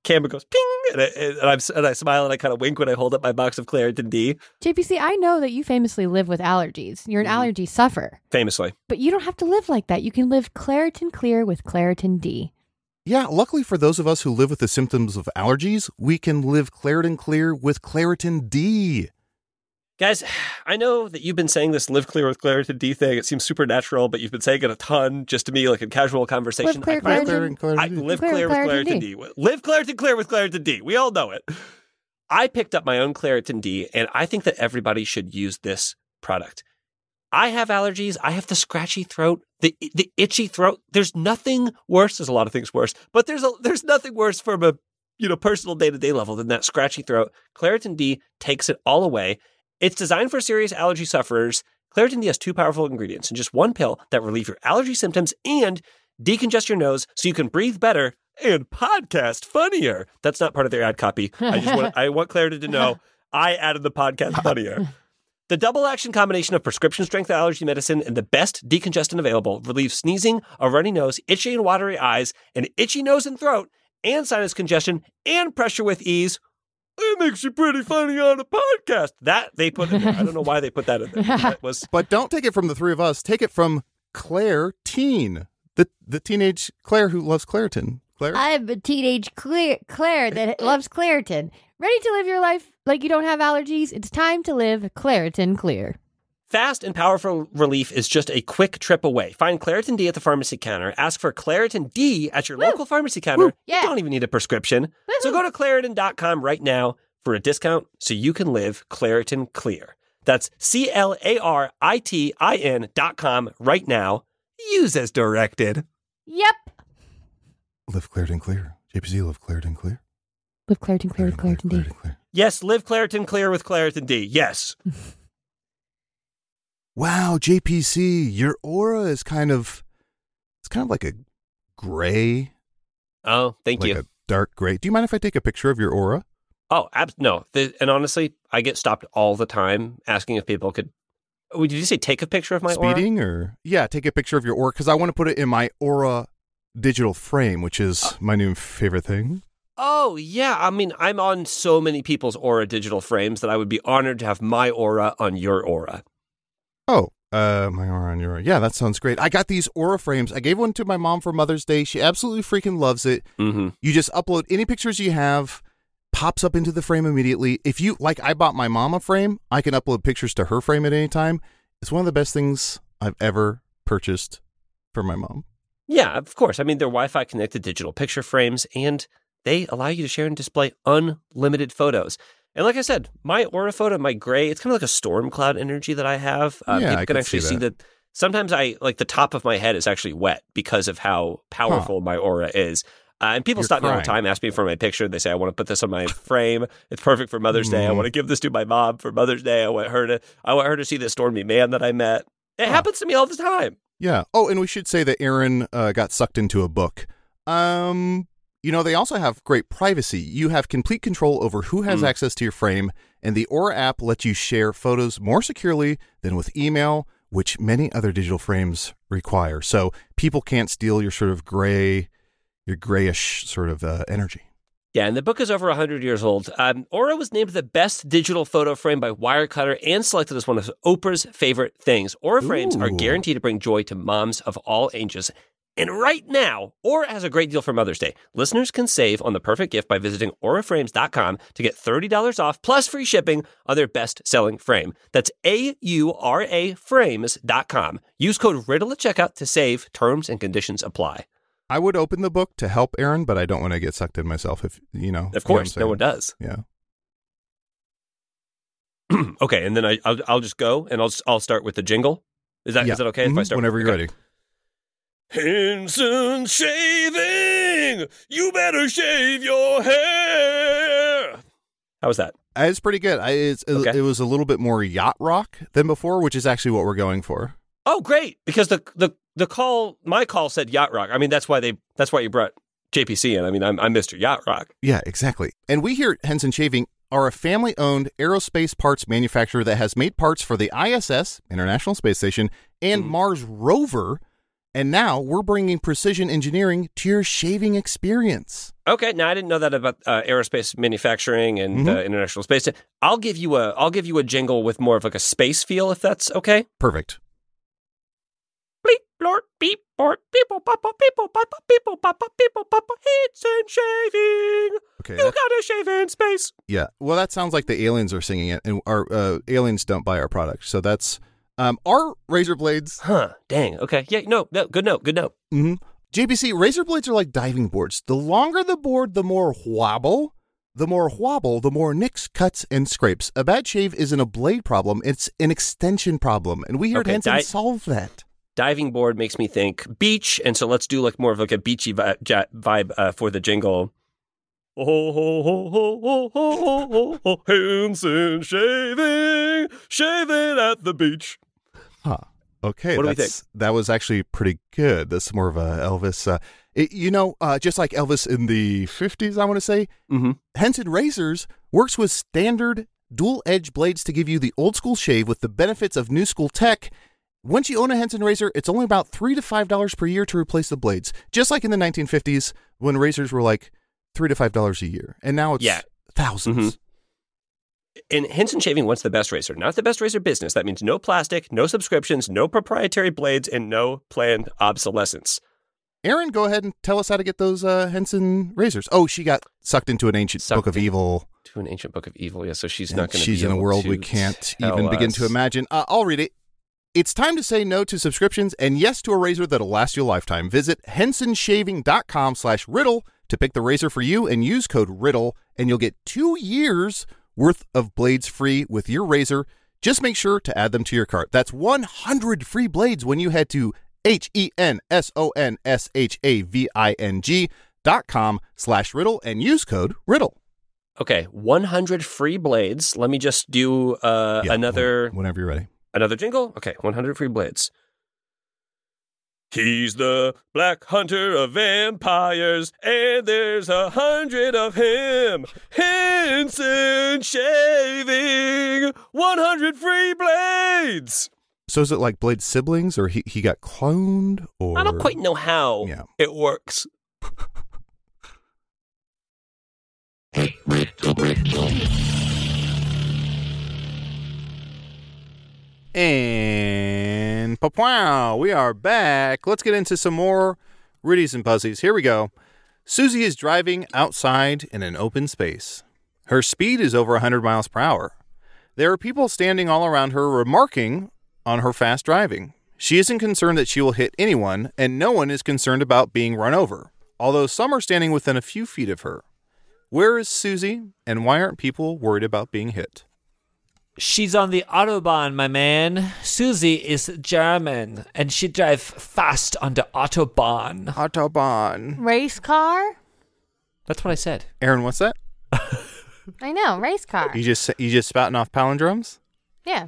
camera goes ping, and I, and, I'm, and I smile and I kind of wink when I hold up my box of Claritin D. J P C, I know that you famously live with allergies. You're an Mm-hmm. allergy sufferer. Famously. But you don't have to live like that. You can live Claritin Clear with Claritin D. Yeah, luckily for those of us who live with the symptoms of allergies, we can live Claritin Clear with Claritin D. Guys, I know that you've been saying this live clear with Claritin D thing. It seems supernatural, but you've been saying it a ton just to me, like in casual conversation. Live clear, I, Claritin. Claritin, I Claritin D. live Clear clear, with with Claritin Claritin D. D. Live Claritin Clear with Claritin D. We all know it. I picked up my own Claritin D, and I think that everybody should use this product. I have allergies. I have the scratchy throat, the the itchy throat. There's nothing worse. There's a lot of things worse, but there's a, there's nothing worse from a you know personal day to day level than that scratchy throat. Claritin D takes it all away. It's designed for serious allergy sufferers. Claritin D has two powerful ingredients in just one pill that relieve your allergy symptoms and decongest your nose so you can breathe better and podcast funnier. That's not part of their ad copy. I just want I want Claritin to know I added the podcast funnier. The double action combination of prescription strength allergy medicine and the best decongestant available relieves sneezing, a runny nose, itchy and watery eyes, an itchy nose and throat, and sinus congestion and pressure with ease. It makes you pretty funny on a podcast. That they put in there. I don't know why they put that in there. That was But don't take it from the three of us. Take it from Claire Teen, the the teenage Claire who loves Claritin. Claire? I'm a teenage Claire, Claire that loves Claritin. Ready to live your life like you don't have allergies? It's time to live Claritin Clear. fast and powerful relief is just a quick trip away. Find Claritin D at the pharmacy counter. Ask for Claritin D at your Woo. local pharmacy counter. Woo. Yeah. You don't even need a prescription. So go to Claritin dot com right now for a discount so you can live Claritin Clear. That's C L A R I T I N dot com right now. Use as directed. Yep. Live Claritin Clear. J P C, live Claritin Clear. Live Claritin Clear with Claritin D. Clear. Yes, live Claritin Clear with Claritin D. Yes. Wow, J P C, your aura is kind of, it's kind of like a gray. Oh, thank like you. a dark gray. Do you mind if I take a picture of your aura? Oh, ab- no. The, and honestly, I get stopped all the time asking if people could. Oh, did you say take a picture of my aura? Speeding or? Yeah, take a picture of your aura because I want to put it in my aura digital frame, which is uh, my new favorite thing. Oh, yeah. I mean, I'm on so many people's aura digital frames that I would be honored to have my aura on your aura. Oh, uh, my aura on your aura. Yeah, that sounds great. I got these aura frames. I gave one to my mom for Mother's Day. She absolutely freaking loves it. Mm-hmm. You just upload any pictures you have, pops up into the frame immediately. If you, like I bought my mom a frame, I can upload pictures to her frame at any time. It's one of the best things I've ever purchased for my mom. Yeah, of course. I mean, they're Wi-Fi connected digital picture frames, and they allow you to share and display unlimited photos. And like I said, my aura photo, my gray, it's kind of like a storm cloud energy that I have. Uh, Yeah, people I can can actually see see that. that. Sometimes I, like the top of my head is actually wet because of how powerful my aura is. Uh, and people You're stop me all the crying. time, ask me for my picture. They say, I want to put this on my frame. It's perfect for Mother's Day. I Mm. want to give this to my mom for Mother's Day. I want her to, I want her to see this stormy man that I met. It Huh. happens to me all the time. Yeah. Oh, and we should say that Aaron uh, got sucked into a book. Um, you know, they also have great privacy. You have complete control over who has Mm. access to your frame, and the Aura app lets you share photos more securely than with email, which many other digital frames require. So people can't steal your sort of gray, your grayish sort of uh, energy. Yeah, and the book is over one hundred years old. Um, Aura was named the best digital photo frame by Wirecutter and selected as one of Oprah's favorite things. Aura frames are Ooh. guaranteed to bring joy to moms of all ages. And right now, Aura has a great deal for Mother's Day. Listeners can save on the perfect gift by visiting aura frames dot com to get thirty dollars off plus free shipping on their best-selling frame. That's A U R A frames dot com. Use code RIDDLE at checkout to save. Terms and conditions apply. I would open the book to help Aaron, but I don't want to get sucked in myself. If you know, Of you know what course, I'm no one saying. does. Yeah. Okay, and then I, I'll, I'll just go and I'll I'll start with the jingle. Is that Yeah. is that okay if I Mhm. start Whenever with, you're okay. ready. Henson Shaving, you better shave your hair. How was that? Uh, It's pretty good. I, it's, Okay. It was a little bit more yacht rock than before, which is actually what we're going for. Oh, great! Because the the the call, my call said yacht rock. I mean, that's why they that's why you brought J P C in. I mean, I'm I'm Mister Yacht Rock. Yeah, exactly. And we here at Henson Shaving are a family-owned aerospace parts manufacturer that has made parts for the I S S, International Space Station, and Mm. Mars rover. And now we're bringing precision engineering to your shaving experience. Okay, now I didn't know that about uh, aerospace manufacturing and Mm-hmm. uh, international space. I'll give you a I'll give you a jingle with more of like a space feel, if that's okay. Perfect. Bleep, blort, beep, bort, people, papa, people, papa, people, papa, people, papa, heats and shaving. Okay. You that- gotta shave in space. yeah. Well, that sounds like the aliens are singing it, and our uh, aliens don't buy our product. So that's um, our razor blades. Huh? Dang. Okay. Yeah. No. No. Good note. Good note. Mm-hmm. J P C, razor blades are like diving boards. The longer the board, the more wobble. The more wobble, the more nicks, cuts, and scrapes. A bad shave isn't a blade problem. It's an extension problem. And we here at Okay, Henson di- solve that. Diving board makes me think beach, and so let's do like more of like a beachy vi- ja- vibe uh, for the jingle. Oh, ho, ho, ho, ho, ho, ho, ho, Henson shaving, shaving at the beach. Huh. Okay. What do we that's, that was actually pretty good. That's more of a Elvis. Uh, it, you know, uh, just like Elvis in the fifties, I want to say, Mm-hmm. Henson Razors works with standard dual edge blades to give you the old school shave with the benefits of new school tech. Once you own a Henson razor, it's only about three to five dollars per year to replace the blades. Just like in the nineteen fifties when razors were like three to five dollars a year, and now it's Yeah. thousands. Mhm. And Henson Shaving wants the best razor, not the best razor business. That means no plastic, no subscriptions, no proprietary blades, and no planned obsolescence. Aaron, go ahead and tell us how to get those uh, Henson razors. Oh, she got sucked into an ancient Sucked book of in- evil. To an ancient book of evil, yeah. So she's and not going to. She's be in a able world to we can't tell even begin us. to imagine. Uh, I'll read it. It's time to say no to subscriptions and yes to a razor that'll last you a lifetime. Visit hensonshaving.com slash riddle to pick the razor for you and use code riddle, and you'll get two years worth of blades free with your razor. Just make sure to add them to your cart. That's one hundred free blades when you head to H-E-N-S-O-N-S-H-A-V-I-N-G dot com slash riddle and use code riddle. Okay, one hundred free blades. Let me just do uh, Yeah, another Whenever you're ready. another jingle. Okay, one hundred free blades. He's the black hunter of vampires, and there's a hundred of him. Henson Shaving, one hundred free blades. So is it like Blade siblings, or he, he got cloned, or I don't quite know how Yeah. it works. And pa-pow, we are back. Let's get into some more Riddies and Puzzies. Here we go. Susie is driving outside in an open space. Her speed is over one hundred miles per hour. There are people standing all around her remarking on her fast driving. She isn't concerned that she will hit anyone, and no one is concerned about being run over, although some are standing within a few feet of her. Where is Susie, and why aren't people worried about being hit? She's on the Autobahn, my man. Susie is German, and she drive fast on the Autobahn. Autobahn. Race car? That's what I said. Aaron, what's that? I know, race car. You just you just spouting off palindromes? Yeah.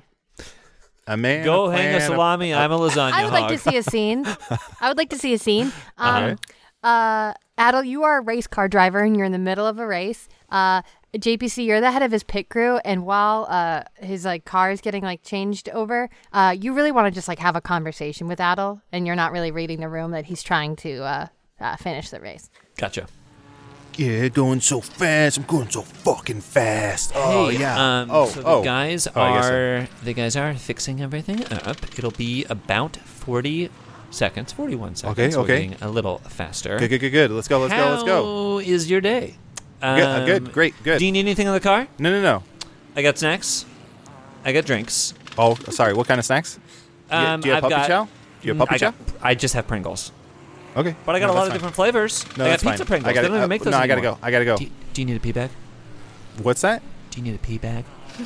A man. Go a hang a plan, salami. I'm a lasagna I would hog. like to see a scene. I would like to see a scene. Um, Okay. uh, Adel, you are a race car driver and you're in the middle of a race. Uh, J P C, you're the head of his pit crew, and while uh, his like car is getting like changed over, uh, you really want to just like have a conversation with Adel, and you're not really reading the room that he's trying to uh, uh, finish the race. Gotcha. Yeah, going so fast. I'm going so fucking fast. Oh, Hey, yeah. Um, Oh, so the oh. guys Oh, I guess so. are the guys are fixing everything up. It'll be about forty seconds, forty-one seconds. Okay, We're okay. getting a little faster. Good, good, good, good. Let's go, let's go, let's go. How is your day? Good, uh, good, Um, great, good. Do you need anything on the car? No, no, no. I got snacks. I got drinks. Oh, sorry. What kind of snacks? Do you, Um, do you have I've puppy got, chow? Do you have Mm, puppy I chow? got- I just have Pringles. Okay. But I got No, a lot that's of fine. different flavors. No, I got that's pizza fine. Pringles. I gotta, they don't even uh, make those No, I gotta anymore. go. I gotta go. Do, do you need a pee bag? What's that? Do you need a pee bag?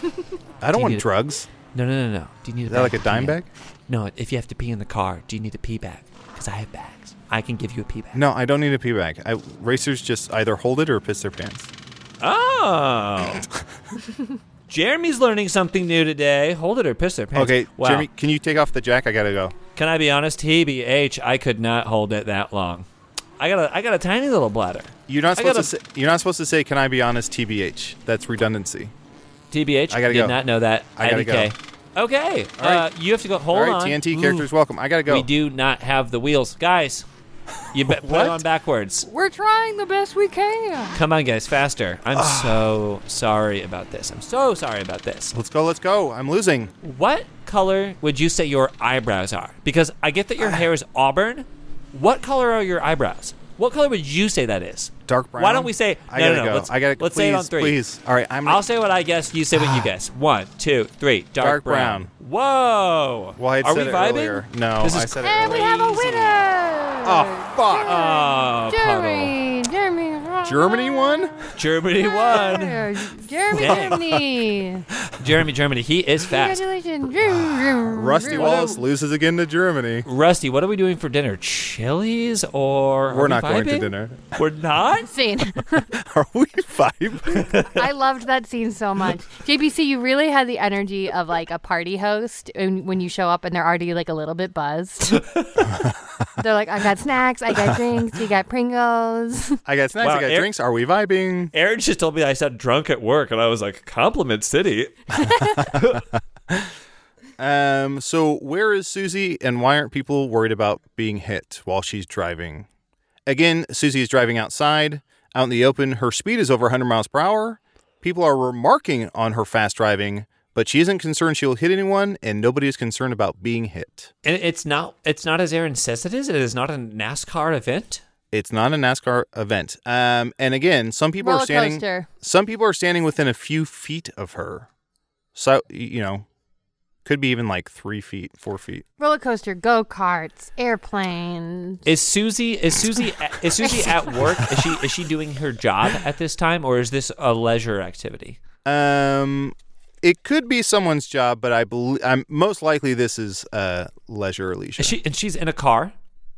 I don't you want need- drugs. No, no, no, no. Do you need a Is bag that like a to dime pee in? bag? No, if you have to pee in the car, do you need a pee bag? Because I have bags. I can give you a pee bag. No, I don't need a pee bag. I, racers just either hold it or piss their pants. Oh. Jeremy's learning something new today. Hold it or piss their pants. Okay, Wow. Jeremy, can you take off the jack? I gotta go. Can I be honest? T B H, I could not hold it that long. I got a, I got a tiny little bladder. You're not I supposed gotta- to say. You're not supposed to say. Can I be honest? T B H. That's redundancy. T B H, I gotta did go. not know that. I gotta I D K. go. Okay. All right. Uh, you have to go. Hold All right, on. T N T Ooh. characters, welcome. I gotta go. We do not have the wheels, guys. You bet. Put What? it on backwards. We're trying the best we can. Come on, guys, faster. I'm so sorry about this. I'm so sorry about this. Let's go. Let's go. I'm losing. What color would you say your eyebrows are? Because I get that your hair is auburn. What color are your eyebrows? What color would you say that is? Dark brown. Why don't we say? I no, gotta no, no. go. Let's, I gotta. let's please, say it on three. Please. All right. I'm. I'll say what I guess. You say what you guess. One, two, three. Dark, Dark brown. brown. Whoa. Well, I had Are said we it vibing? earlier. No, This is I said it And we earlier. have a Crazy. winner. Oh fuck! Oh, puddle. Jeremy. Jeremy. Germany won. Germany won. Jeremy. Dang. Germany. Jeremy, Germany. He is fast. Congratulations. Rusty Wallace loses again to Germany. Rusty, what are we doing for dinner? Chili's or are We're we not going to vibing? dinner. We're not? Scene. Are we five? I loved that scene so much. J P C, you really had the energy of like a party host and when you show up and they're already like a little bit buzzed. They're like, I got snacks, I got drinks, you got Pringles. I got snacks. Wow, I got Eric- drinks. Are we vibing? Aaron just told me I said drunk at work, and I was like, compliment city. Um. So where is Susie, and why aren't people worried about being hit while she's driving? Again, Susie is driving outside, out in the open. Her speed is over one hundred miles per hour. People are remarking on her fast driving, but she isn't concerned she'll hit anyone, and nobody is concerned about being hit. And it's not it's not as Aaron says it is. It is not a NASCAR event. It's not a NASCAR event. Um. And again, some people Roller are standing. coaster. Some people are standing within a few feet of her. So you know, could be even like three feet, four feet. Roller coaster, go karts, airplanes. Is Susie is Susie at, is Susie at work? Is she is she doing her job at this time, or is this a leisure activity? Um, it could be someone's job, but I believe I'm most likely this is uh leisure or leisure. Is she and she's in a car?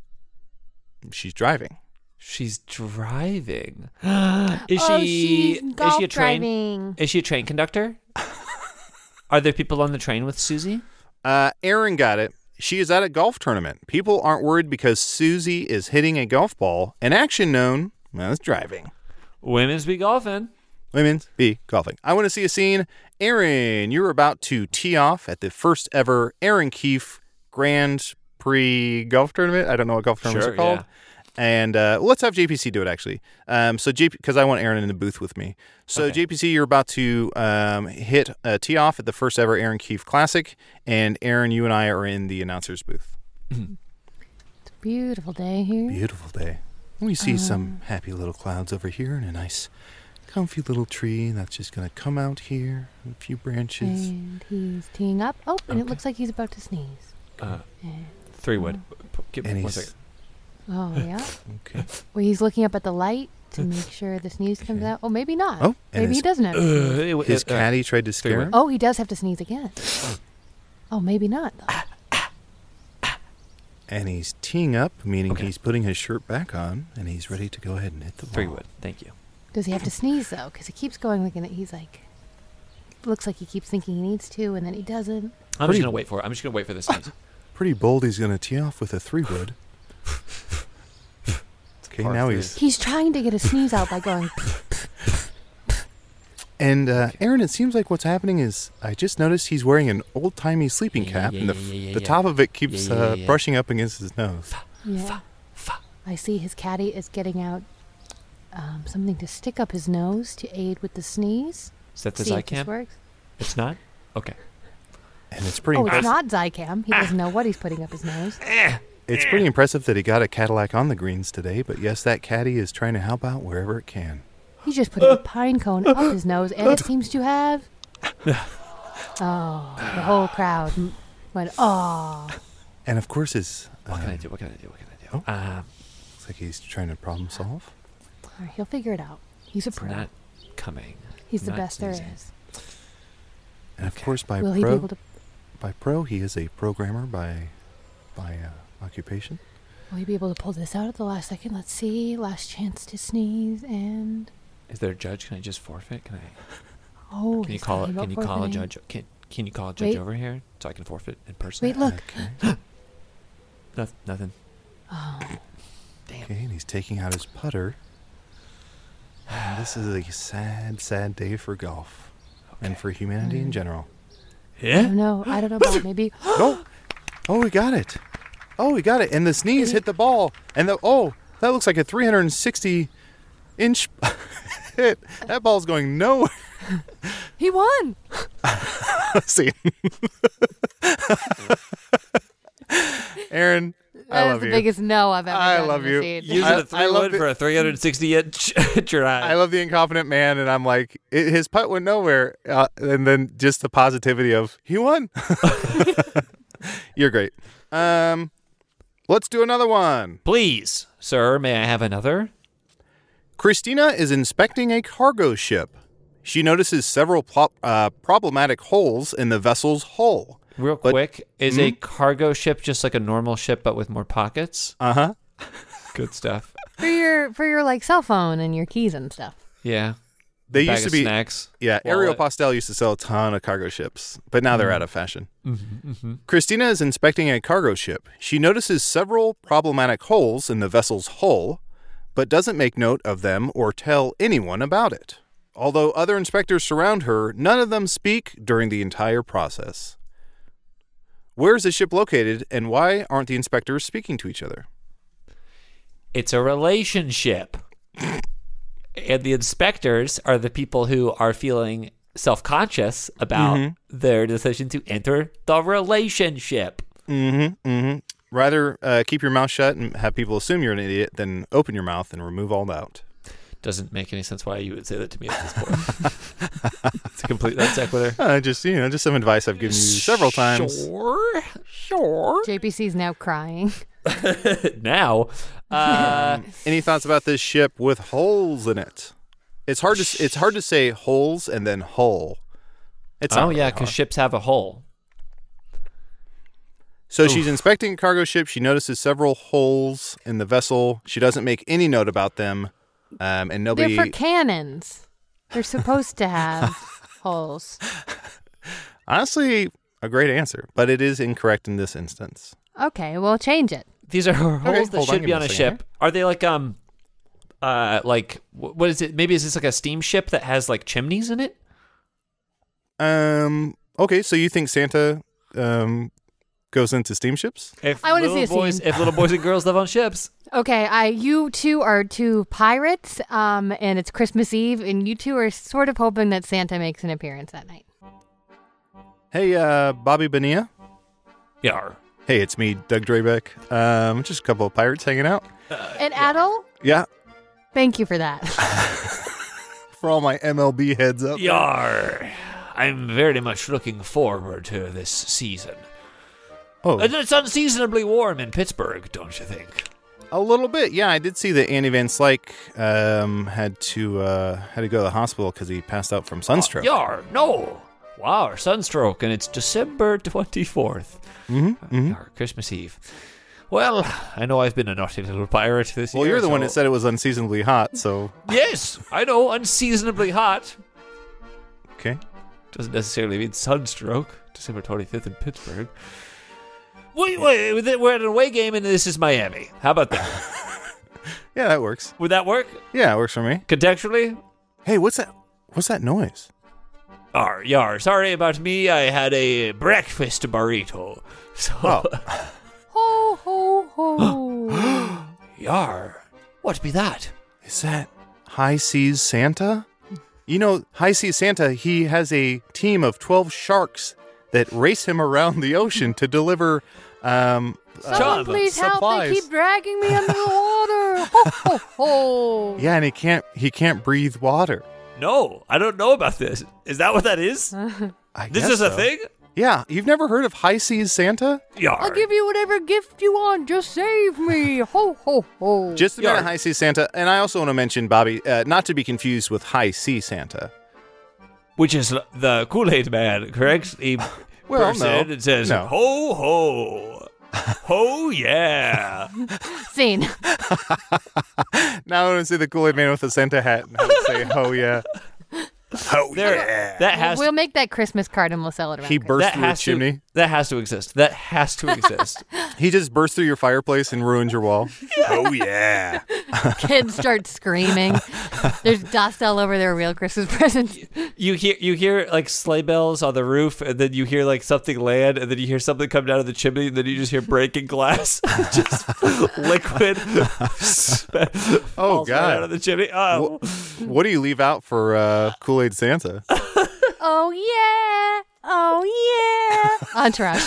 She's driving. She's driving. Is Oh, she she's is golf she a train driving. is she a train conductor? Are there people on the train with Susie? Uh, Aaron got it. She is at a golf tournament. People aren't worried because Susie is hitting a golf ball, an action known as driving. Women's be golfing. Women's be golfing. I want to see a scene. Aaron, you're about to tee off at the first ever Aaron Keefe Grand Prix golf tournament. I don't know what golf tournaments Sure, are called. yeah. And uh, well, let's have J P C do it, actually. Um, so, J P, because I want Aaron in the booth with me. So, Okay. J P C, you're about to um, hit uh, tee off at the first ever Aaron Keefe Classic. And Aaron, you and I are in the announcer's booth. It's a beautiful day here. Beautiful day. We see some happy little clouds over here and a nice, comfy little tree that's just going to come out here. A few branches. And he's teeing up. Oh, and it Okay. looks like he's about to sneeze. Uh, And, three wood. Give me And one he's second. oh, yeah. okay. Well, he's looking up at the light to make sure the sneeze comes out. Oh, maybe not. Oh, and maybe his- he doesn't have Uh, to sneeze. it- His it- uh, caddy tried to scare wood. him. Oh, he does have to sneeze again. Oh, maybe not. though. And he's teeing up, meaning Okay. he's putting his shirt back on, and he's ready to go ahead and hit the ball. Three wood. Thank you. Does he have to sneeze, though? Because he keeps going like, and he's like, looks like he keeps thinking he needs to, and then he doesn't. I'm Pretty- just gonna wait for it. I'm just gonna wait for this. sneeze. Pretty bold. He's going to tee off with a three wood. Okay, Par now three. he's He's trying to get a sneeze out by going, and uh, Aaron. It seems like what's happening is I just noticed he's wearing an old timey sleeping Yeah, cap, yeah, and the, yeah, f- yeah, the yeah. top of it keeps Yeah, yeah, uh, yeah. brushing up against his nose. yeah. I see his caddy is getting out um, something to stick up his nose to aid with the sneeze. Is that the See if this Zycam? works. It's not. Okay. And it's pretty Oh, it's impressive. not Zycam. He doesn't know what he's putting up his nose. It's pretty impressive that he got a Cadillac on the greens today. But yes, that caddy is trying to help out wherever it can. He's just putting a pine cone up his nose, and it seems to have. Oh, the whole crowd m- went, oh. And of course, his What can I um, do? What can I do? What can I do? Oh. Um, looks like he's trying to problem solve. All right, he'll figure it out. He's a it's pro. not coming. He's the not best there sneezing. is. And of Okay. course, by Will he be pro, able to? by pro, he is a programmer by by uh, occupation. Will he be able to pull this out at the last second? Let's see. Last chance to sneeze, and Is there a judge? Can I just forfeit? Can I? oh, Can you he's call talking it? about Can you call a forfeiting. judge? Can Can you call a judge Wait. over here so I can forfeit in person? Wait, look. Okay. No, nothing. Oh, Okay, and he's taking out his putter. And this is a sad, sad day for golf and Okay. for humanity in Mm. general. I Yeah. don't know. I don't know about maybe. Oh, oh, we got it. Oh, we got it. And the sneeze hit the ball. And the oh, that looks like a three hundred sixty inch hit. That ball's going nowhere. He won. See, Aaron, I That is love the you. biggest no I've ever I done love in you. a scene. Using I- a three I love wood it. for a three hundred sixty inch drive. I love the incompetent man, and I'm like, it, his putt went nowhere, uh, and then just the positivity of he won. You're great. Um, let's do another one. Please, sir, may I have another? Christina is inspecting a cargo ship. She notices several plo- uh, problematic holes in the vessel's hull. Real But- quick, is a cargo ship just like a normal ship but with more pockets? Uh huh. Good stuff. For your for your like cell phone and your keys and stuff. Yeah. They Bag used to of be. snacks. Yeah, Ariel wallet. Postel used to sell a ton of cargo ships, but now they're out of fashion. Christina is inspecting a cargo ship. She notices several problematic holes in the vessel's hull, but doesn't make note of them or tell anyone about it. Although other inspectors surround her, none of them speak during the entire process. Where is the ship located, and why aren't the inspectors speaking to each other? It's a relationship. And the inspectors are the people who are feeling self-conscious about their decision to enter the relationship. Mm-hmm, mm-hmm. Rather uh, keep your mouth shut and have people assume you're an idiot than open your mouth and remove all doubt. Doesn't make any sense why you would say that to me at this point. It's a complete non sequitur. Uh, just, you know, just some advice I've given you several times. Sure. Sure. J P C's now crying. Now, uh, Any thoughts about this ship with holes in it? It's hard to it's hard to say holes and then hull. It's not oh really yeah, hard. because ships have a hole. So she's inspecting a cargo ship. She notices several holes in the vessel. She doesn't make any note about them, um, and nobody. They're for cannons. They're supposed to have holes. Honestly, a great answer, but it is incorrect in this instance. Okay, well change it. These are holes that hold on, should give be me on a a second ship. Are they like um, uh, like wh- what is it? Maybe is this like a steamship that has like chimneys in it? Um. Okay, so you think Santa um goes into steamships? If I wanna little see a boys, scene. if little boys and girls live on ships. Okay, I you two are two pirates, um, and it's Christmas Eve, and you two are sort of hoping that Santa makes an appearance that night. Hey, uh, Bobby Bonilla. Yar. Hey, it's me, Doug Drabeck. Um, just a couple of pirates hanging out. And Adel, Yeah, thank you for that. for all my M L B heads up. Yar. I'm very much looking forward to this season. Oh, And it's unseasonably warm in Pittsburgh, don't you think? a little bit. Yeah, I did see that Andy Van Slyke um, had to uh, had to go to the hospital because he passed out from sunstroke. Yar, no. Wow, sunstroke, and it's December twenty-fourth. Mm-hmm, mm-hmm. Yar, Christmas Eve. Well, I know I've been a naughty little pirate this Well, year. you're the one that so- said it was unseasonably hot, so Yes, I know, unseasonably hot. okay. Doesn't necessarily mean sunstroke. December twenty-fifth in Pittsburgh. Wait, wait, we're at an away game and this is Miami. How about that? Yeah, that works. Would that work? Yeah, it works for me. Contextually? Hey, what's that? What's that noise? Yar, yar. Sorry about me. I had a breakfast burrito. So, Oh. Ho ho ho! yar. What be that? Is that High Seas Santa? You know, High Seas Santa, he has a team of twelve sharks that race him around the ocean to deliver um, uh, Someone please help! supplies. They keep dragging me under the water. Ho ho ho! Yeah, and he can't he can't breathe water. No, I don't know about this. Is that what that is? I This guess is a so. thing? Yeah, you've never heard of High Seas Santa? Yar. I'll give you whatever gift you want. Just save me. Ho ho ho! Just a minute, Yarn. High Seas Santa, and I also want to mention Bobby, uh, not to be confused with High Sea Santa. Which is the Kool-Aid man, correct? He Well, bursts no. in and says, No. ho, ho. Ho, yeah. Scene. Now I want to see the Kool-Aid Man with the Santa hat and have it say, "Oh yeah." Oh, There, yeah. that has We'll make that Christmas card and we'll sell it around. He Christmas. burst that through a has chimney. to that has to exist. That has to exist. He just burst through your fireplace and ruined your wall. Oh, yeah. Kids start screaming. There's dust all over their real Christmas presents. You hear you hear like sleigh bells on the roof, and then you hear like something land, and then you hear something come down of the chimney, and then you just hear breaking glass, just liquid. Oh, falls right out God. of the chimney. Oh, What do you leave out for uh, Kool-Aid Santa? Oh yeah. Oh yeah. Entourage.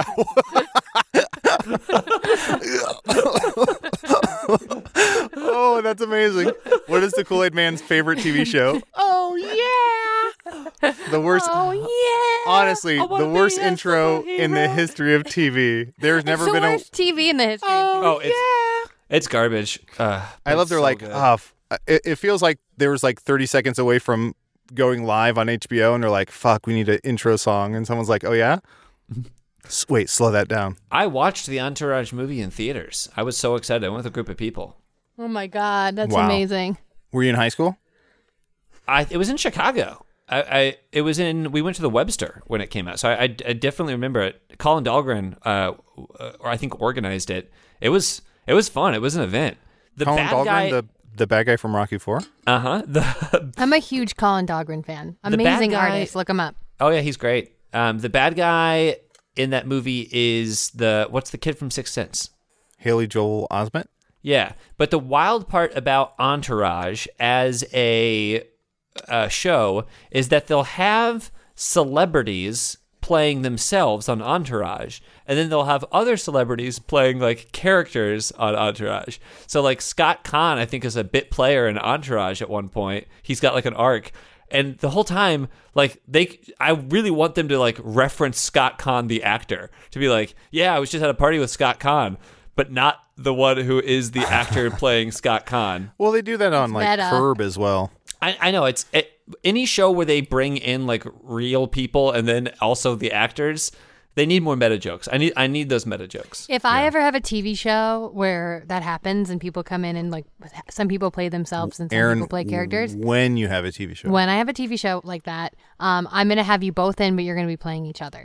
Oh, that's amazing. What is the Kool-Aid Man's favorite T V show? Oh, yeah. The worst. Oh yeah. Honestly, I wanna the be worst a intro in the superhero. history of T V. There's never It's the been a. worst T V in the history. oh, it's it's garbage. Uh, I love it's they're so like, good. oh, f- it, it feels like there was like thirty seconds away from going live on H B O, and they're like, fuck, we need an intro song. And someone's like, oh, yeah? S- Wait, slow that down. I watched the Entourage movie in theaters. I was so excited. I went with a group of people. Oh my god, that's Wow. amazing. Were you in high school? I it was in Chicago. I, I it was in. We went to the Webster when it came out, so I, I, I definitely remember it. Colin Dahlgren, uh, or I think organized it. It was it was fun. It was an event. The Colin bad Dahlgren, guy. the, the bad guy from Rocky Four? Uh huh. The I'm a huge Colin Dahlgren fan. bad Amazing guy- artist. Look him up. oh yeah, he's great. Um, the bad guy in that movie is the what's the kid from Sixth Sense? Haley Joel Osment? Yeah, but the wild part about Entourage as a uh, show is that they'll have celebrities playing themselves on Entourage, and then they'll have other celebrities playing like characters on Entourage. So like Scott Conn, I think, is a bit player in Entourage at one point. He's got like an arc. And the whole time, like they, I really want them to like reference Scott Conn, the actor, to be like, yeah, I was just at a party with Scott Conn, but not the one who is the actor playing Scott Conn. Well, they do that on like meta. Curb as well. I, I know it's it, any show where they bring in like real people and then also the actors. They need more meta jokes. I need I need those meta jokes. If I ever have a T V show where that happens and people come in and like some people play themselves and some Aaron, people play characters. when you have a T V show. When I have a T V show like that, um, I'm gonna have you both in, but you're gonna be playing each other.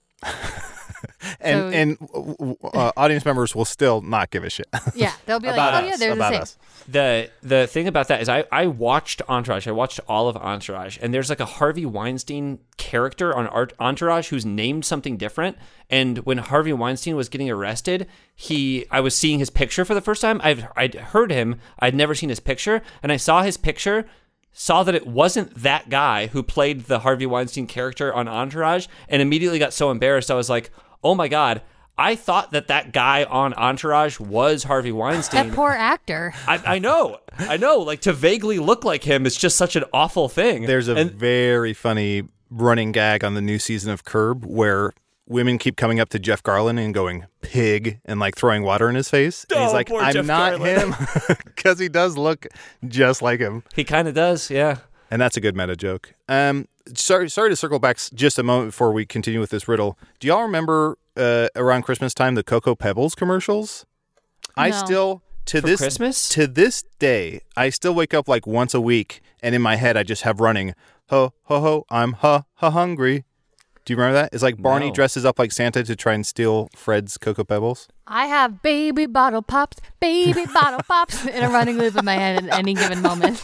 and so- and uh, audience members will still not give a shit. Yeah, they'll be like, About oh us, yeah, they're the about same. us. The the thing about that is I, I watched Entourage. I watched all of Entourage, and there's like a Harvey Weinstein character on Art- Entourage who's named something different. And when Harvey Weinstein was getting arrested, he I was seeing his picture for the first time. I've I'd heard him. I'd never seen his picture, and I saw his picture. Saw that it wasn't that guy who played the Harvey Weinstein character on Entourage, and immediately got so embarrassed. I was like, oh my God, I thought that that guy on Entourage was Harvey Weinstein. That poor actor. I, I know, I know. Like to vaguely look like him is just such an awful thing. There's a And- very funny running gag on the new season of Curb where women keep coming up to Jeff Garlin and going pig and like throwing water in his face. And he's Oh, like, poor I'm Jeff not Garlin." him, because he does look just like him. he kind of does, yeah. And that's a good meta joke. Um, sorry, sorry to circle back s- just a moment before we continue with this riddle. Do y'all remember uh, around Christmas time the Cocoa Pebbles commercials? I No. still to For this Christmas? to this day I still wake up like once a week, and in my head I just have running ho ho ho I'm ha ha hungry. Do you remember that? It's like Barney No. dresses up like Santa to try and steal Fred's Cocoa Pebbles. I have baby bottle pops, baby bottle pops in a running loop in my head at any given moment.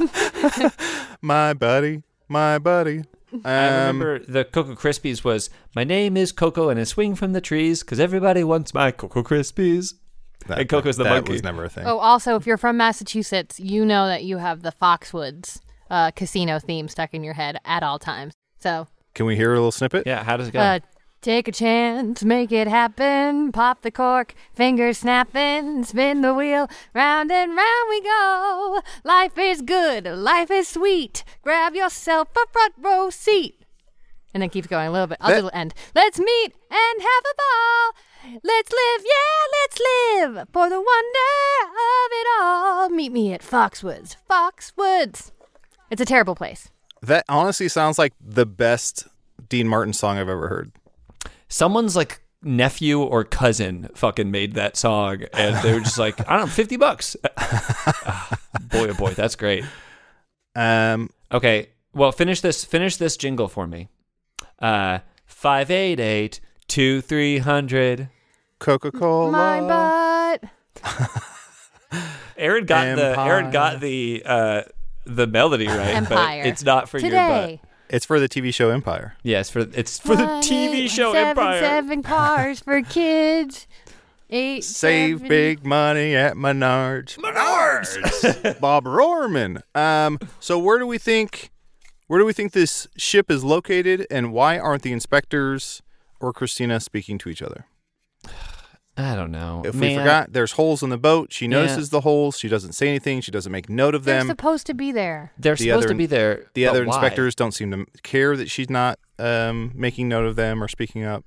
My buddy, my buddy. Um, I remember the Cocoa Krispies was, my name is Coco and I swing from the trees because everybody wants my Cocoa Krispies. that, and Coco's the that monkey. was never a thing. Oh, also, if you're from Massachusetts, you know that you have the Foxwoods uh, casino theme stuck in your head at all times. So, Can we hear a little snippet? Yeah, how does it go? uh, take a chance, make it happen, pop the cork, fingers snapping, spin the wheel, round and round we go. Life is good, life is sweet. Grab yourself a front row seat. And then keeps going a little bit. I'll That- do the end. Let's meet and have a ball. Let's live, yeah, let's live for the wonder of it all. Meet me at Foxwoods. Foxwoods. It's a terrible place. That honestly sounds like the best Dean Martin song I've ever heard. Someone's like nephew or cousin fucking made that song, and they were just like, I don't know, fifty bucks. Ah, boy, oh boy, that's great. Um, Okay, Well, finish this. Finish this jingle for me. Uh, five eight eight two three hundred. Coca-Cola. My butt. Aaron got Empire. the Aaron got the uh, the melody right, Empire. but it's not for your Today. butt. It's for the T V show Empire. Yes, for it's for the One, T V eight, show seven, Empire. Seven cars for kids. Eight. Save seven- big money at Menards. Menards. Bob Rohrman. Um. So where do we think, where do we think this ship is located, and why aren't the inspectors or Christina speaking to each other? I don't know. If Man, we forgot, there's holes in the boat. She notices Yeah. the holes. She doesn't say anything. She doesn't make note of They're them. supposed to be there. they're the supposed other- to be there. The but other why? inspectors don't seem to care that she's not um, making note of them or speaking up.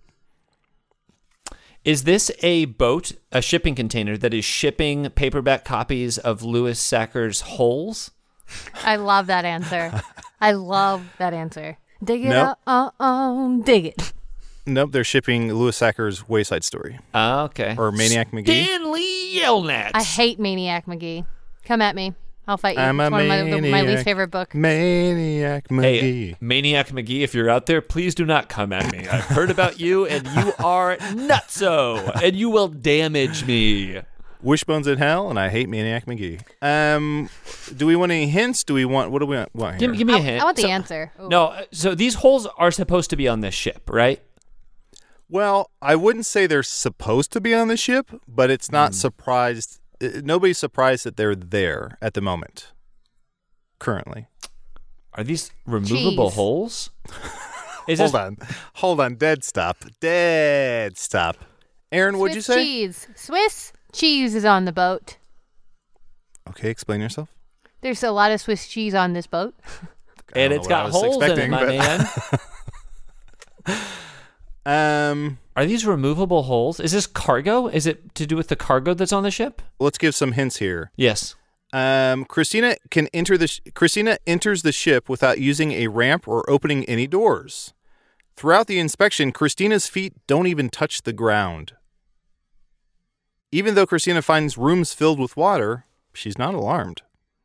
Is this a boat, a shipping container that is shipping paperback copies of Lewis Sacker's Holes? I love that answer. I love that answer. Dig it Nope. up, uh, um, dig it. Nope, they're shipping Lewis Sacker's Wayside Story Ah, okay. or Maniac McGee. Stanley Yelnats. I hate Maniac McGee. Come at me. I'll fight you. I'm it's a one of my, my maniac. least favorite book. Maniac McGee. Hey, Maniac McGee, if you're out there, please do not come at me. I've heard about you, and you are nutso, and you will damage me. Wishbone's in hell, and I hate Maniac McGee. Um, do we want any hints? Do we want what do we want here? Give, give me a I, hint. I want the So- answer. Ooh. No, uh, so these holes are supposed to be on this ship, right? Well, I wouldn't say they're supposed to be on the ship, but it's not Hmm. surprised. uh, Nobody's surprised that they're there at the moment. Currently, Are these removable Cheese. holes? Is hold this, on, hold on, dead stop, dead stop. Aaron, what'd you Swiss say? cheese. Swiss cheese is on the boat. Okay, explain yourself. There's a lot of Swiss cheese on this boat. And don't it's know what I got was holes in it, expecting, my but- man. Um, Are these removable holes? Is this cargo? Is it to do with the cargo that's on the ship? let's give some hints here. Yes. Um, Christina can enter the sh- Christina enters the ship without using a ramp or opening any doors. Throughout the inspection, Christina's feet don't even touch the ground. Even though Christina finds rooms filled with water, she's not alarmed.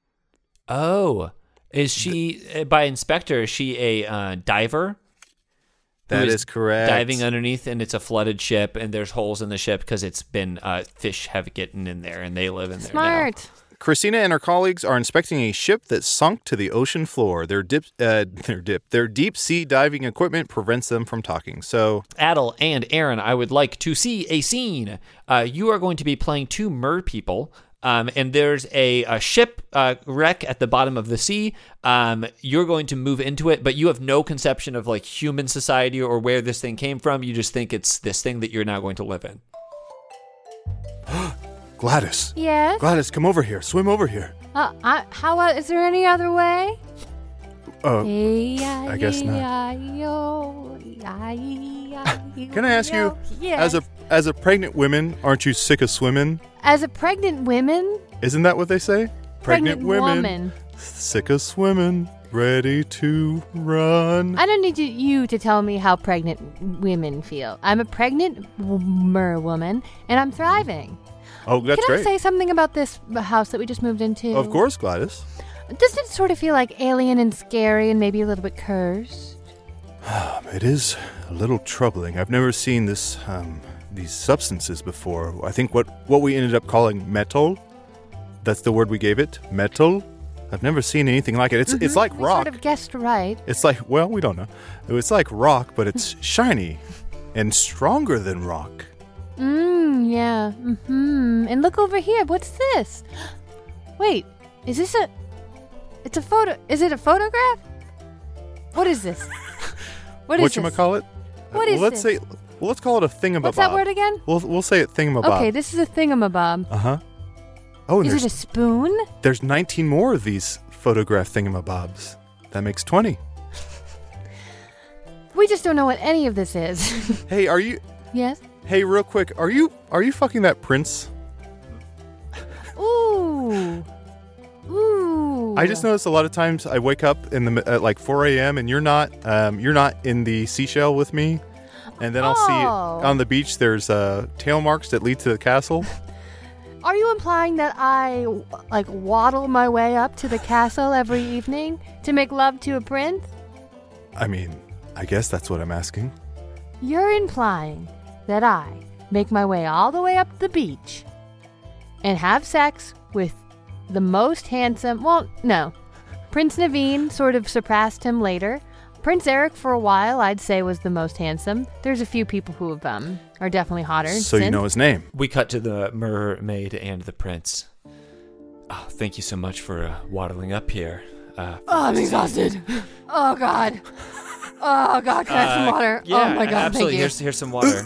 Oh, is she uh, by inspector? Is she a uh, diver? Who That is correct. Diving underneath, and it's a flooded ship, and there's holes in the ship because it's been uh, fish have gotten in there, and they live in there now. Smart. Christina and her colleagues are inspecting a ship that sunk to the ocean floor. Their dip, uh, their dip, their deep sea diving equipment prevents them from talking. So, Adel and Aaron, I would like to see a scene. Uh, you are going to be playing two mer people. Um, and there's a, a ship uh, wreck at the bottom of the sea. Um, you're going to move into it, but you have no conception of like human society or where this thing came from. You just think it's this thing that you're now going to live in. Gladys, Yes. Gladys, come over here. Swim over here. Uh, I, how uh, is there any other way? Uh, I guess not. Can I ask you, Yes. as a as a pregnant woman, aren't you sick of swimming? as a pregnant woman, Isn't that what they say? pregnant, woman, sick of swimming, ready to run. I don't need you, you to tell me how pregnant women feel. I'm a pregnant mer woman, and I'm thriving. oh, that's Can great. I say something about this house that we just moved into? Of course, Gladys. Doesn't it sort of feel like alien and scary and maybe a little bit cursed? It is a little troubling. I've never seen this um, these substances before. I think what what we ended up calling metal. That's the word we gave it. Metal. I've never seen anything like it. It's it's like We rock. sort of guessed right. It's like, well, we don't know. It's like rock, but it's shiny and stronger than rock. Mmm, yeah. Mm-hmm. And look over here. What's this? Wait, is this a... It's a photo... Is it a photograph? What is this? What is this? Whatchamacallit? What Uh, is let's this? say well, let's call it a thingamabob. What's that word again? We'll we'll say it thingamabob. Okay, this is a thingamabob. Uh-huh. Oh, and Is there's it a spoon? there's nineteen more of these photograph thingamabobs. That makes twenty. We just don't know what any of this is. Hey, are you Yes? Hey, real quick, are you are you fucking that prince? Ooh. Ooh. I just noticed a lot of times I wake up in the at like four a.m. and you're not um you're not in the seashell with me, and then I'll Oh. see on the beach there's uh tail marks that lead to the castle. Are you implying that I, like, waddle my way up to the castle every evening to make love to a prince? I mean, I guess that's what I'm asking. You're implying that I make my way all the way up the beach and have sex with the most handsome... Well, no. Prince Naveen sort of surpassed him later. Prince Eric, for a while, I'd say was the most handsome. There's a few people who have, um, are definitely hotter. So you since. know his name. We cut to the mermaid and the prince. Oh, thank you so much for uh, waddling up here. Uh, Oh, I'm exhausted. Oh, God. Oh, God, can I have some uh, water? Yeah, oh, my God, absolutely. thank you. Here's, here's some water.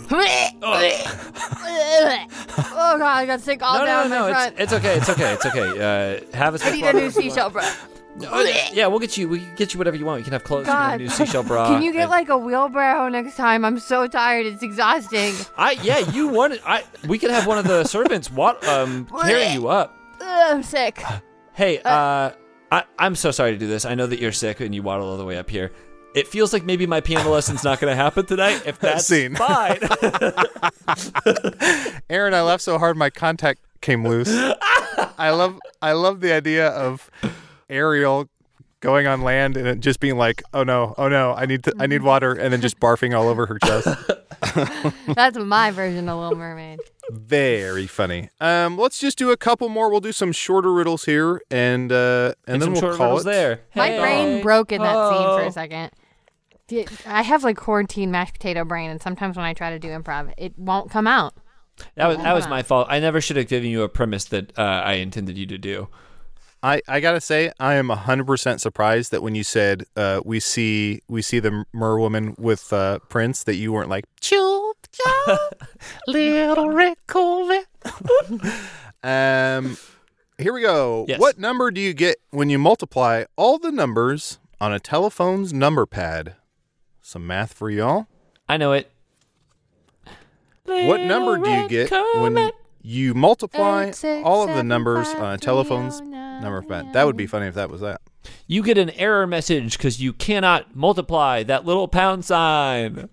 Oh, God, I got sick all no, down no, my no, front. it's, it's okay, it's okay, it's okay. Uh, have a I need a new seashell bra. Oh, yeah, we'll get you. We can get you whatever you want. You can have clothes, you can have God. a new seashell bra. Can you get and- like a wheelbarrow next time? I'm so tired. It's exhausting. I yeah, you want it. I we can have one of the servants what um carry you up. Ugh, I'm sick. Hey, uh, I I'm so sorry to do this. I know that you're sick and you waddle all the way up here. It feels like maybe my piano lesson's not going to happen tonight. If that's Scene. fine. Aaron, I laughed so hard my contact came loose. I love I love the idea of Ariel going on land and it just being like, "Oh no, oh no, I need to, I need water," and then just barfing all over her chest. That's my version of Little Mermaid. Very funny. Um, let's just do a couple more. We'll do some shorter riddles here, and uh, and, and then some we'll short call riddles it there. My Hey. brain broke in that scene for Oh. a second. Dude, I have like quarantine mashed potato brain, and sometimes when I try to do improv, it won't come out. That was that was Come my on. fault. I never should have given you a premise that uh, I intended you to do. I, I gotta say, I am one hundred percent surprised that when you said uh, we see we see the mer woman with uh, Prince, that you weren't like, "Choop, choop, little Rickle." um, here we go. Yes. What number do you get when you multiply all the numbers on a telephone's number pad? Some math for y'all. I know it. What number do you get when you multiply Eight, six, all of the seven, numbers five, on a three, telephone's oh, nine, number pad? That would be funny if that was that. You get an error message because you cannot multiply that little pound sign.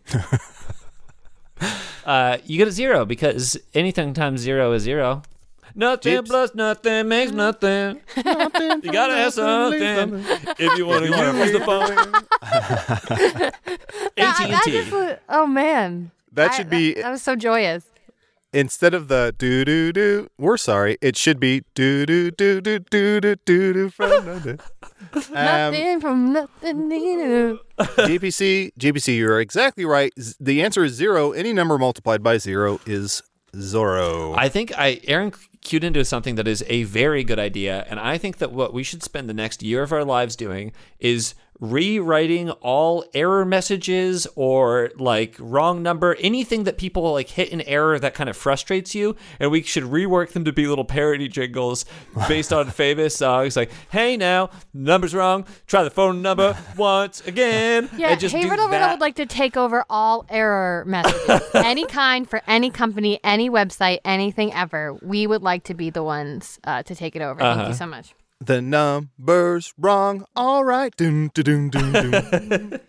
uh, you get a zero because anything times zero is zero. Nothing Jeeps. plus nothing makes nothing. Nothing You gotta have something if you want to use the phone. That- A T and that T. just was- oh man, That I- should be That, that was so joyous. instead of the do do do. We're sorry. It should be do do do do do do do do from nothing. Um, Nothing from nothing. You know. G P C, G P C, you're exactly right. Z- The answer is zero. Any number multiplied by zero is Zorro. I think I Aaron cued into something that is a very good idea, and I think that what we should spend the next year of our lives doing is rewriting all error messages or like wrong number, anything that people like hit an error that kind of frustrates you, and we should rework them to be little parody jingles based on famous songs like, "Hey now, number's wrong, try the phone number once again." Yeah, and just Hey do Riddle Riddle that. would like to take over all error messages, any kind, for any company, any website, anything ever. We would like to be the ones uh, to take it over. Thank Uh-huh. you so much. the number's wrong. All right. Doom, doom, doom, doom.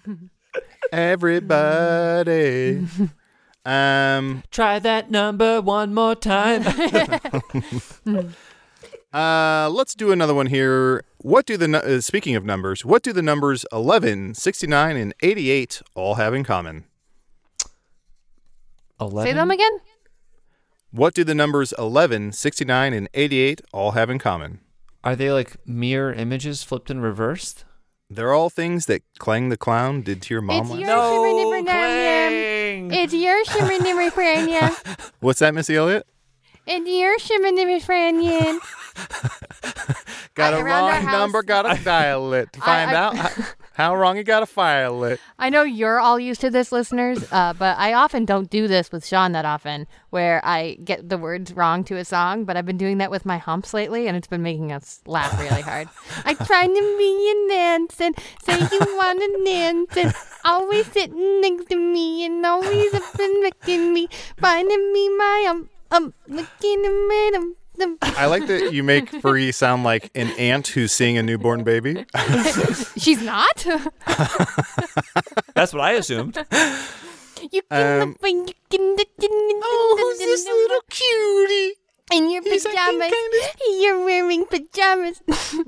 Everybody. Um. Try that number one more time. Uh. Let's do another one here. What do the nu- uh, speaking of numbers? What do the numbers eleven, sixty-nine, and eighty-eight all have in common? eleven? Say them again. What do the numbers eleven, sixty-nine, and eighty-eight all have in common? Are they like mirror images flipped and reversed? They're all things that Clang the Clown did to your mom. It's last- your No, shimmer nipper Clang! It's your shimmer nipper friend. What's that, Missy Elliott? It's your shimmer nipper friend. Got I- a around our wrong house- number, gotta dial it to I- find I- out how, how wrong you gotta file it. I know you're all used to this, listeners, uh, but I often don't do this with Sean that often, where I get the words wrong to a song, but I've been doing that with my humps lately, and it's been making us laugh really hard. I try to be a dancing, say you want to dance, and always sitting next to me, and always up and looking me, finding me my um, um, looking at me, um, um. I like that you make Free sound like an aunt who's seeing a newborn baby. She's not? That's what I assumed. You can Um, look, but you can. Oh, who's this little cutie? In your He's acting pajamas. You're wearing pajamas.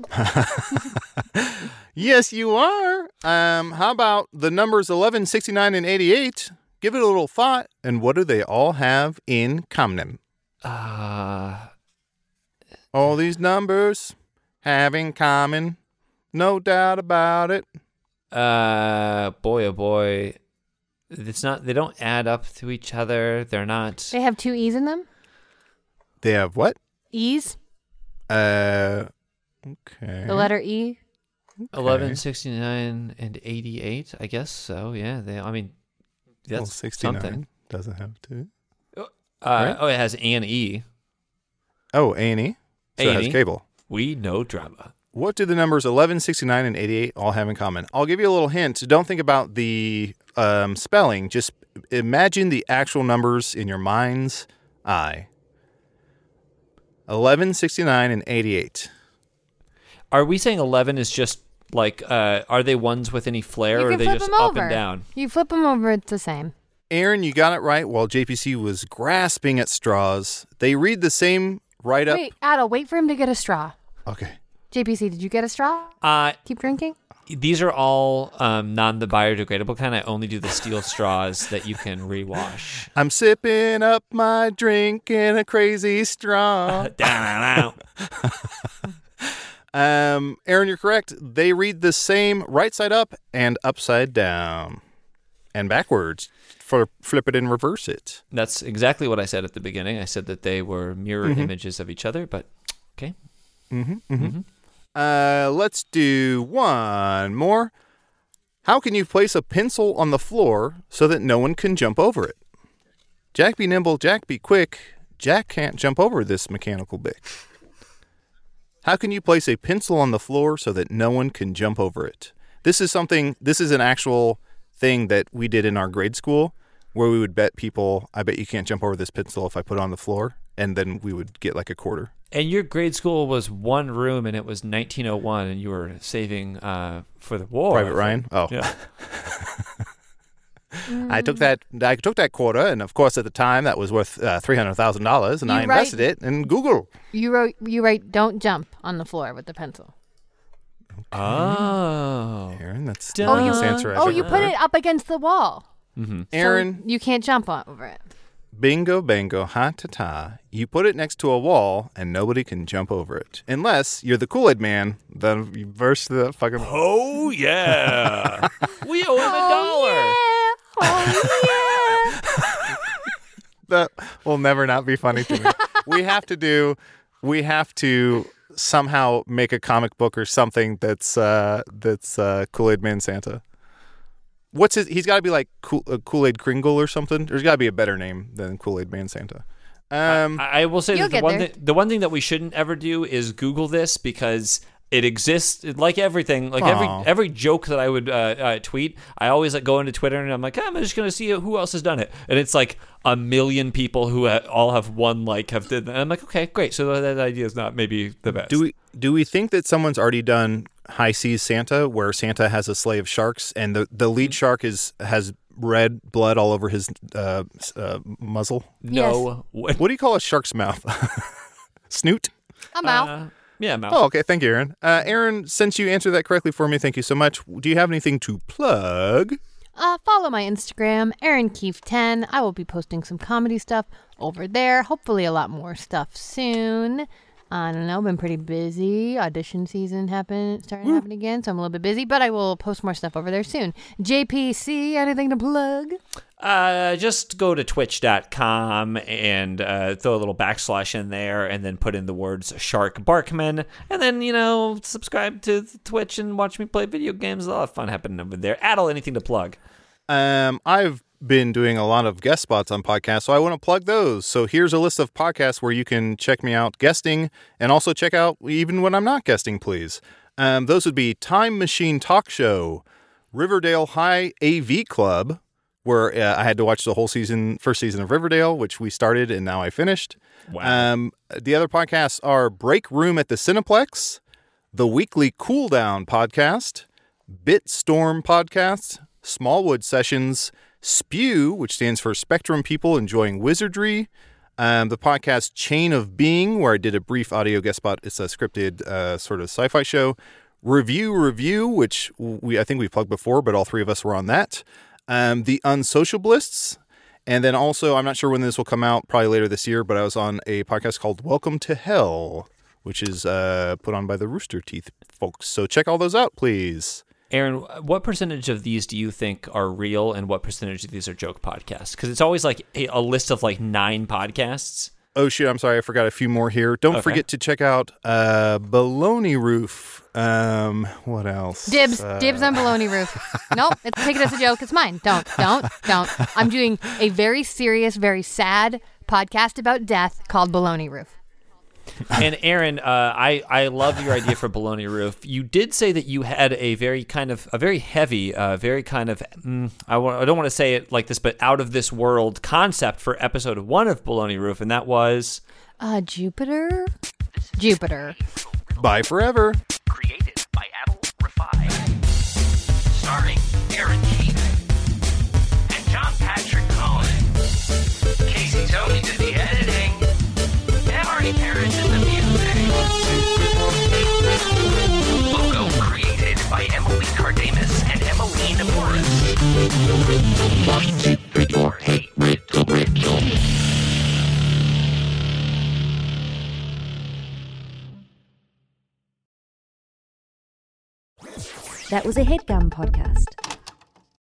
Yes, you are. Um, how about the numbers eleven, sixty-nine, and eighty-eight? Give it a little thought. And what do they all have in common? Uh, All these numbers have in common, no doubt about it. uh, boy, oh boy. It's not, they don't add up to each other. They're not. They have two E's in them? They have what? E's? Uh, okay. The letter E? eleven, sixty-nine, and eighty-eight, I guess so, yeah. They, I mean, that's well, sixty-nine something. doesn't have two. Uh, Right? Oh, it has an E. Oh, A and E. So it has A and E. cable. We know drama. What do the numbers eleven, sixty-nine, and eighty-eight all have in common? I'll give you a little hint. Don't think about the um, spelling. Just imagine the actual numbers in your mind's eye. eleven, sixty-nine, and eighty-eight. Are we saying eleven is just like, uh, are they ones with any flair, You or are can they flip just them up over. and down? You flip them over, it's the same. Aaron, you got it right while J P C was grasping at straws. They read the same right up. Wait, Adel, wait for him to get a straw. Okay. J P C, did you get a straw? Uh, Keep drinking? these are all um, non-biodegradable kind. I only do the steel straws that you can rewash. I'm sipping up my drink in a crazy straw. um, Aaron, you're correct. They read the same right side up and upside down and backwards. For flip it and reverse it. That's exactly what I said at the beginning. I said that they were mirror Mhm. images of each other, but okay. Mm-hmm, mm-hmm. Uh, let's do one more. How can you place a pencil on the floor so that no one can jump over it? Jack be nimble, Jack be quick. Jack can't jump over this mechanical bick. How can you place a pencil on the floor so that no one can jump over it? This is something, this is an actual thing that we did in our grade school where we would bet people, I bet you can't jump over this pencil if I put it on the floor. And then we would get like a quarter. And your grade school was one room, and it was nineteen oh one, and you were saving uh, for the war. Private Ryan? Oh. Yeah. I took that I took that quarter, and of course at the time that was worth uh, three hundred thousand dollars, and You I invested write- it in Google. You wrote, you write, don't jump on the floor with the pencil. Oh. Aaron, that's Duh. the honest answer I've Oh, ever you put heard. it up against the wall. Mm-hmm. So Aaron, you can't jump on, over it. bingo, bango, ha ta ta. You put it next to a wall, and nobody can jump over it. Unless you're the Kool-Aid man, then you burst the fucking... Oh, yeah. We owe him a dollar. Oh, yeah. That will never not be funny to me. we have to do... We have to somehow make a comic book or something that's uh, that's uh, Kool-Aid Man Santa. What's his? He's got to be like Kool- uh, Kool-Aid Kringle or something. There's got to be a better name than Kool-Aid Man Santa. Um, I, I will say You'll that the get one, there. thing, the one thing that we shouldn't ever do is Google this, because it exists like everything, like every Aw. every joke that I would uh, uh, tweet. I always like go into Twitter and I'm like, I'm just gonna see who else has done it, and it's like a million people who ha- all have one like have did. And I'm like, okay, great. So that idea is not maybe the best. do we do we think that someone's already done High Seas Santa, where Santa has a sleigh of sharks, and the, the lead shark is has red blood all over his uh, uh, muzzle? No. What? What do you call a shark's mouth? Snoot? I'm out. Uh, yeah, mouse. Oh, okay. Thank you, Aaron. Uh, Aaron, since you answered that correctly for me, thank you so much. Do you have anything to plug? Uh, follow my Instagram, Aaron Keefe ten. I will be posting some comedy stuff over there. Hopefully a lot more stuff soon. I don't know, been pretty busy. Audition season happen starting to happen again, so I'm a little bit busy, but I will post more stuff over there soon. J P C, anything to plug? Uh, just go to twitch dot com and uh, throw a little backslash in there, and then put in the words Shark Barkman, and then, you know, subscribe to Twitch and watch me play video games. A lot of fun happening over there. Adel, anything to plug? Um, I've been doing a lot of guest spots on podcasts, so I want to plug those. So here's a list of podcasts where you can check me out guesting, and also check out even when I'm not guesting, please. Um, those would be Time Machine Talk Show, Riverdale High A V Club, where uh, I had to watch the whole season, first season of Riverdale, which we started and now I finished. Wow. Um, the other podcasts are Break Room at the Cineplex, the Weekly Cool Down Podcast, Bitstorm Podcast, Smallwood Sessions, Spew, which stands for Spectrum People Enjoying Wizardry, Um, the podcast Chain of Being, where I did a brief audio guest spot. It's a scripted uh, sort of sci-fi show. Review Review, which we I think we plugged before, but all three of us were on that. Um, the Unsociablists. And then also, I'm not sure when this will come out, probably later this year, but I was on a podcast called Welcome to Hell, which is uh, put on by the Rooster Teeth folks. So check all those out, please. Aaron, what percentage of these do you think are real and what percentage of these are joke podcasts? Because it's always like a, a list of like nine podcasts. Oh, shit, I'm sorry. I forgot a few more here. Don't Okay. forget to check out uh, Baloney Roof. Um, what else? Dibs, Uh, dibs on Baloney Roof. Nope, it's, take it as a joke. It's mine. Don't, don't, don't. I'm doing a very serious, very sad podcast about death called Baloney Roof. And Aaron, uh, I I love your idea for Baloney Roof. You did say that you had a very kind of a very heavy, uh, very kind of mm, I, wa- I don't want to say it like this, but out of this world concept for episode one of Baloney Roof, and that was Uh, Jupiter? Jupiter. Bye forever. Created by Adel Rafai. Starring Aaron Keith and John Patrick Cohen. Casey Tony did the editing. And Marty Parrish did the music. Logo created by Emily Cardamus and Emmeline Morris. Your favorite original. That was a HeadGum podcast.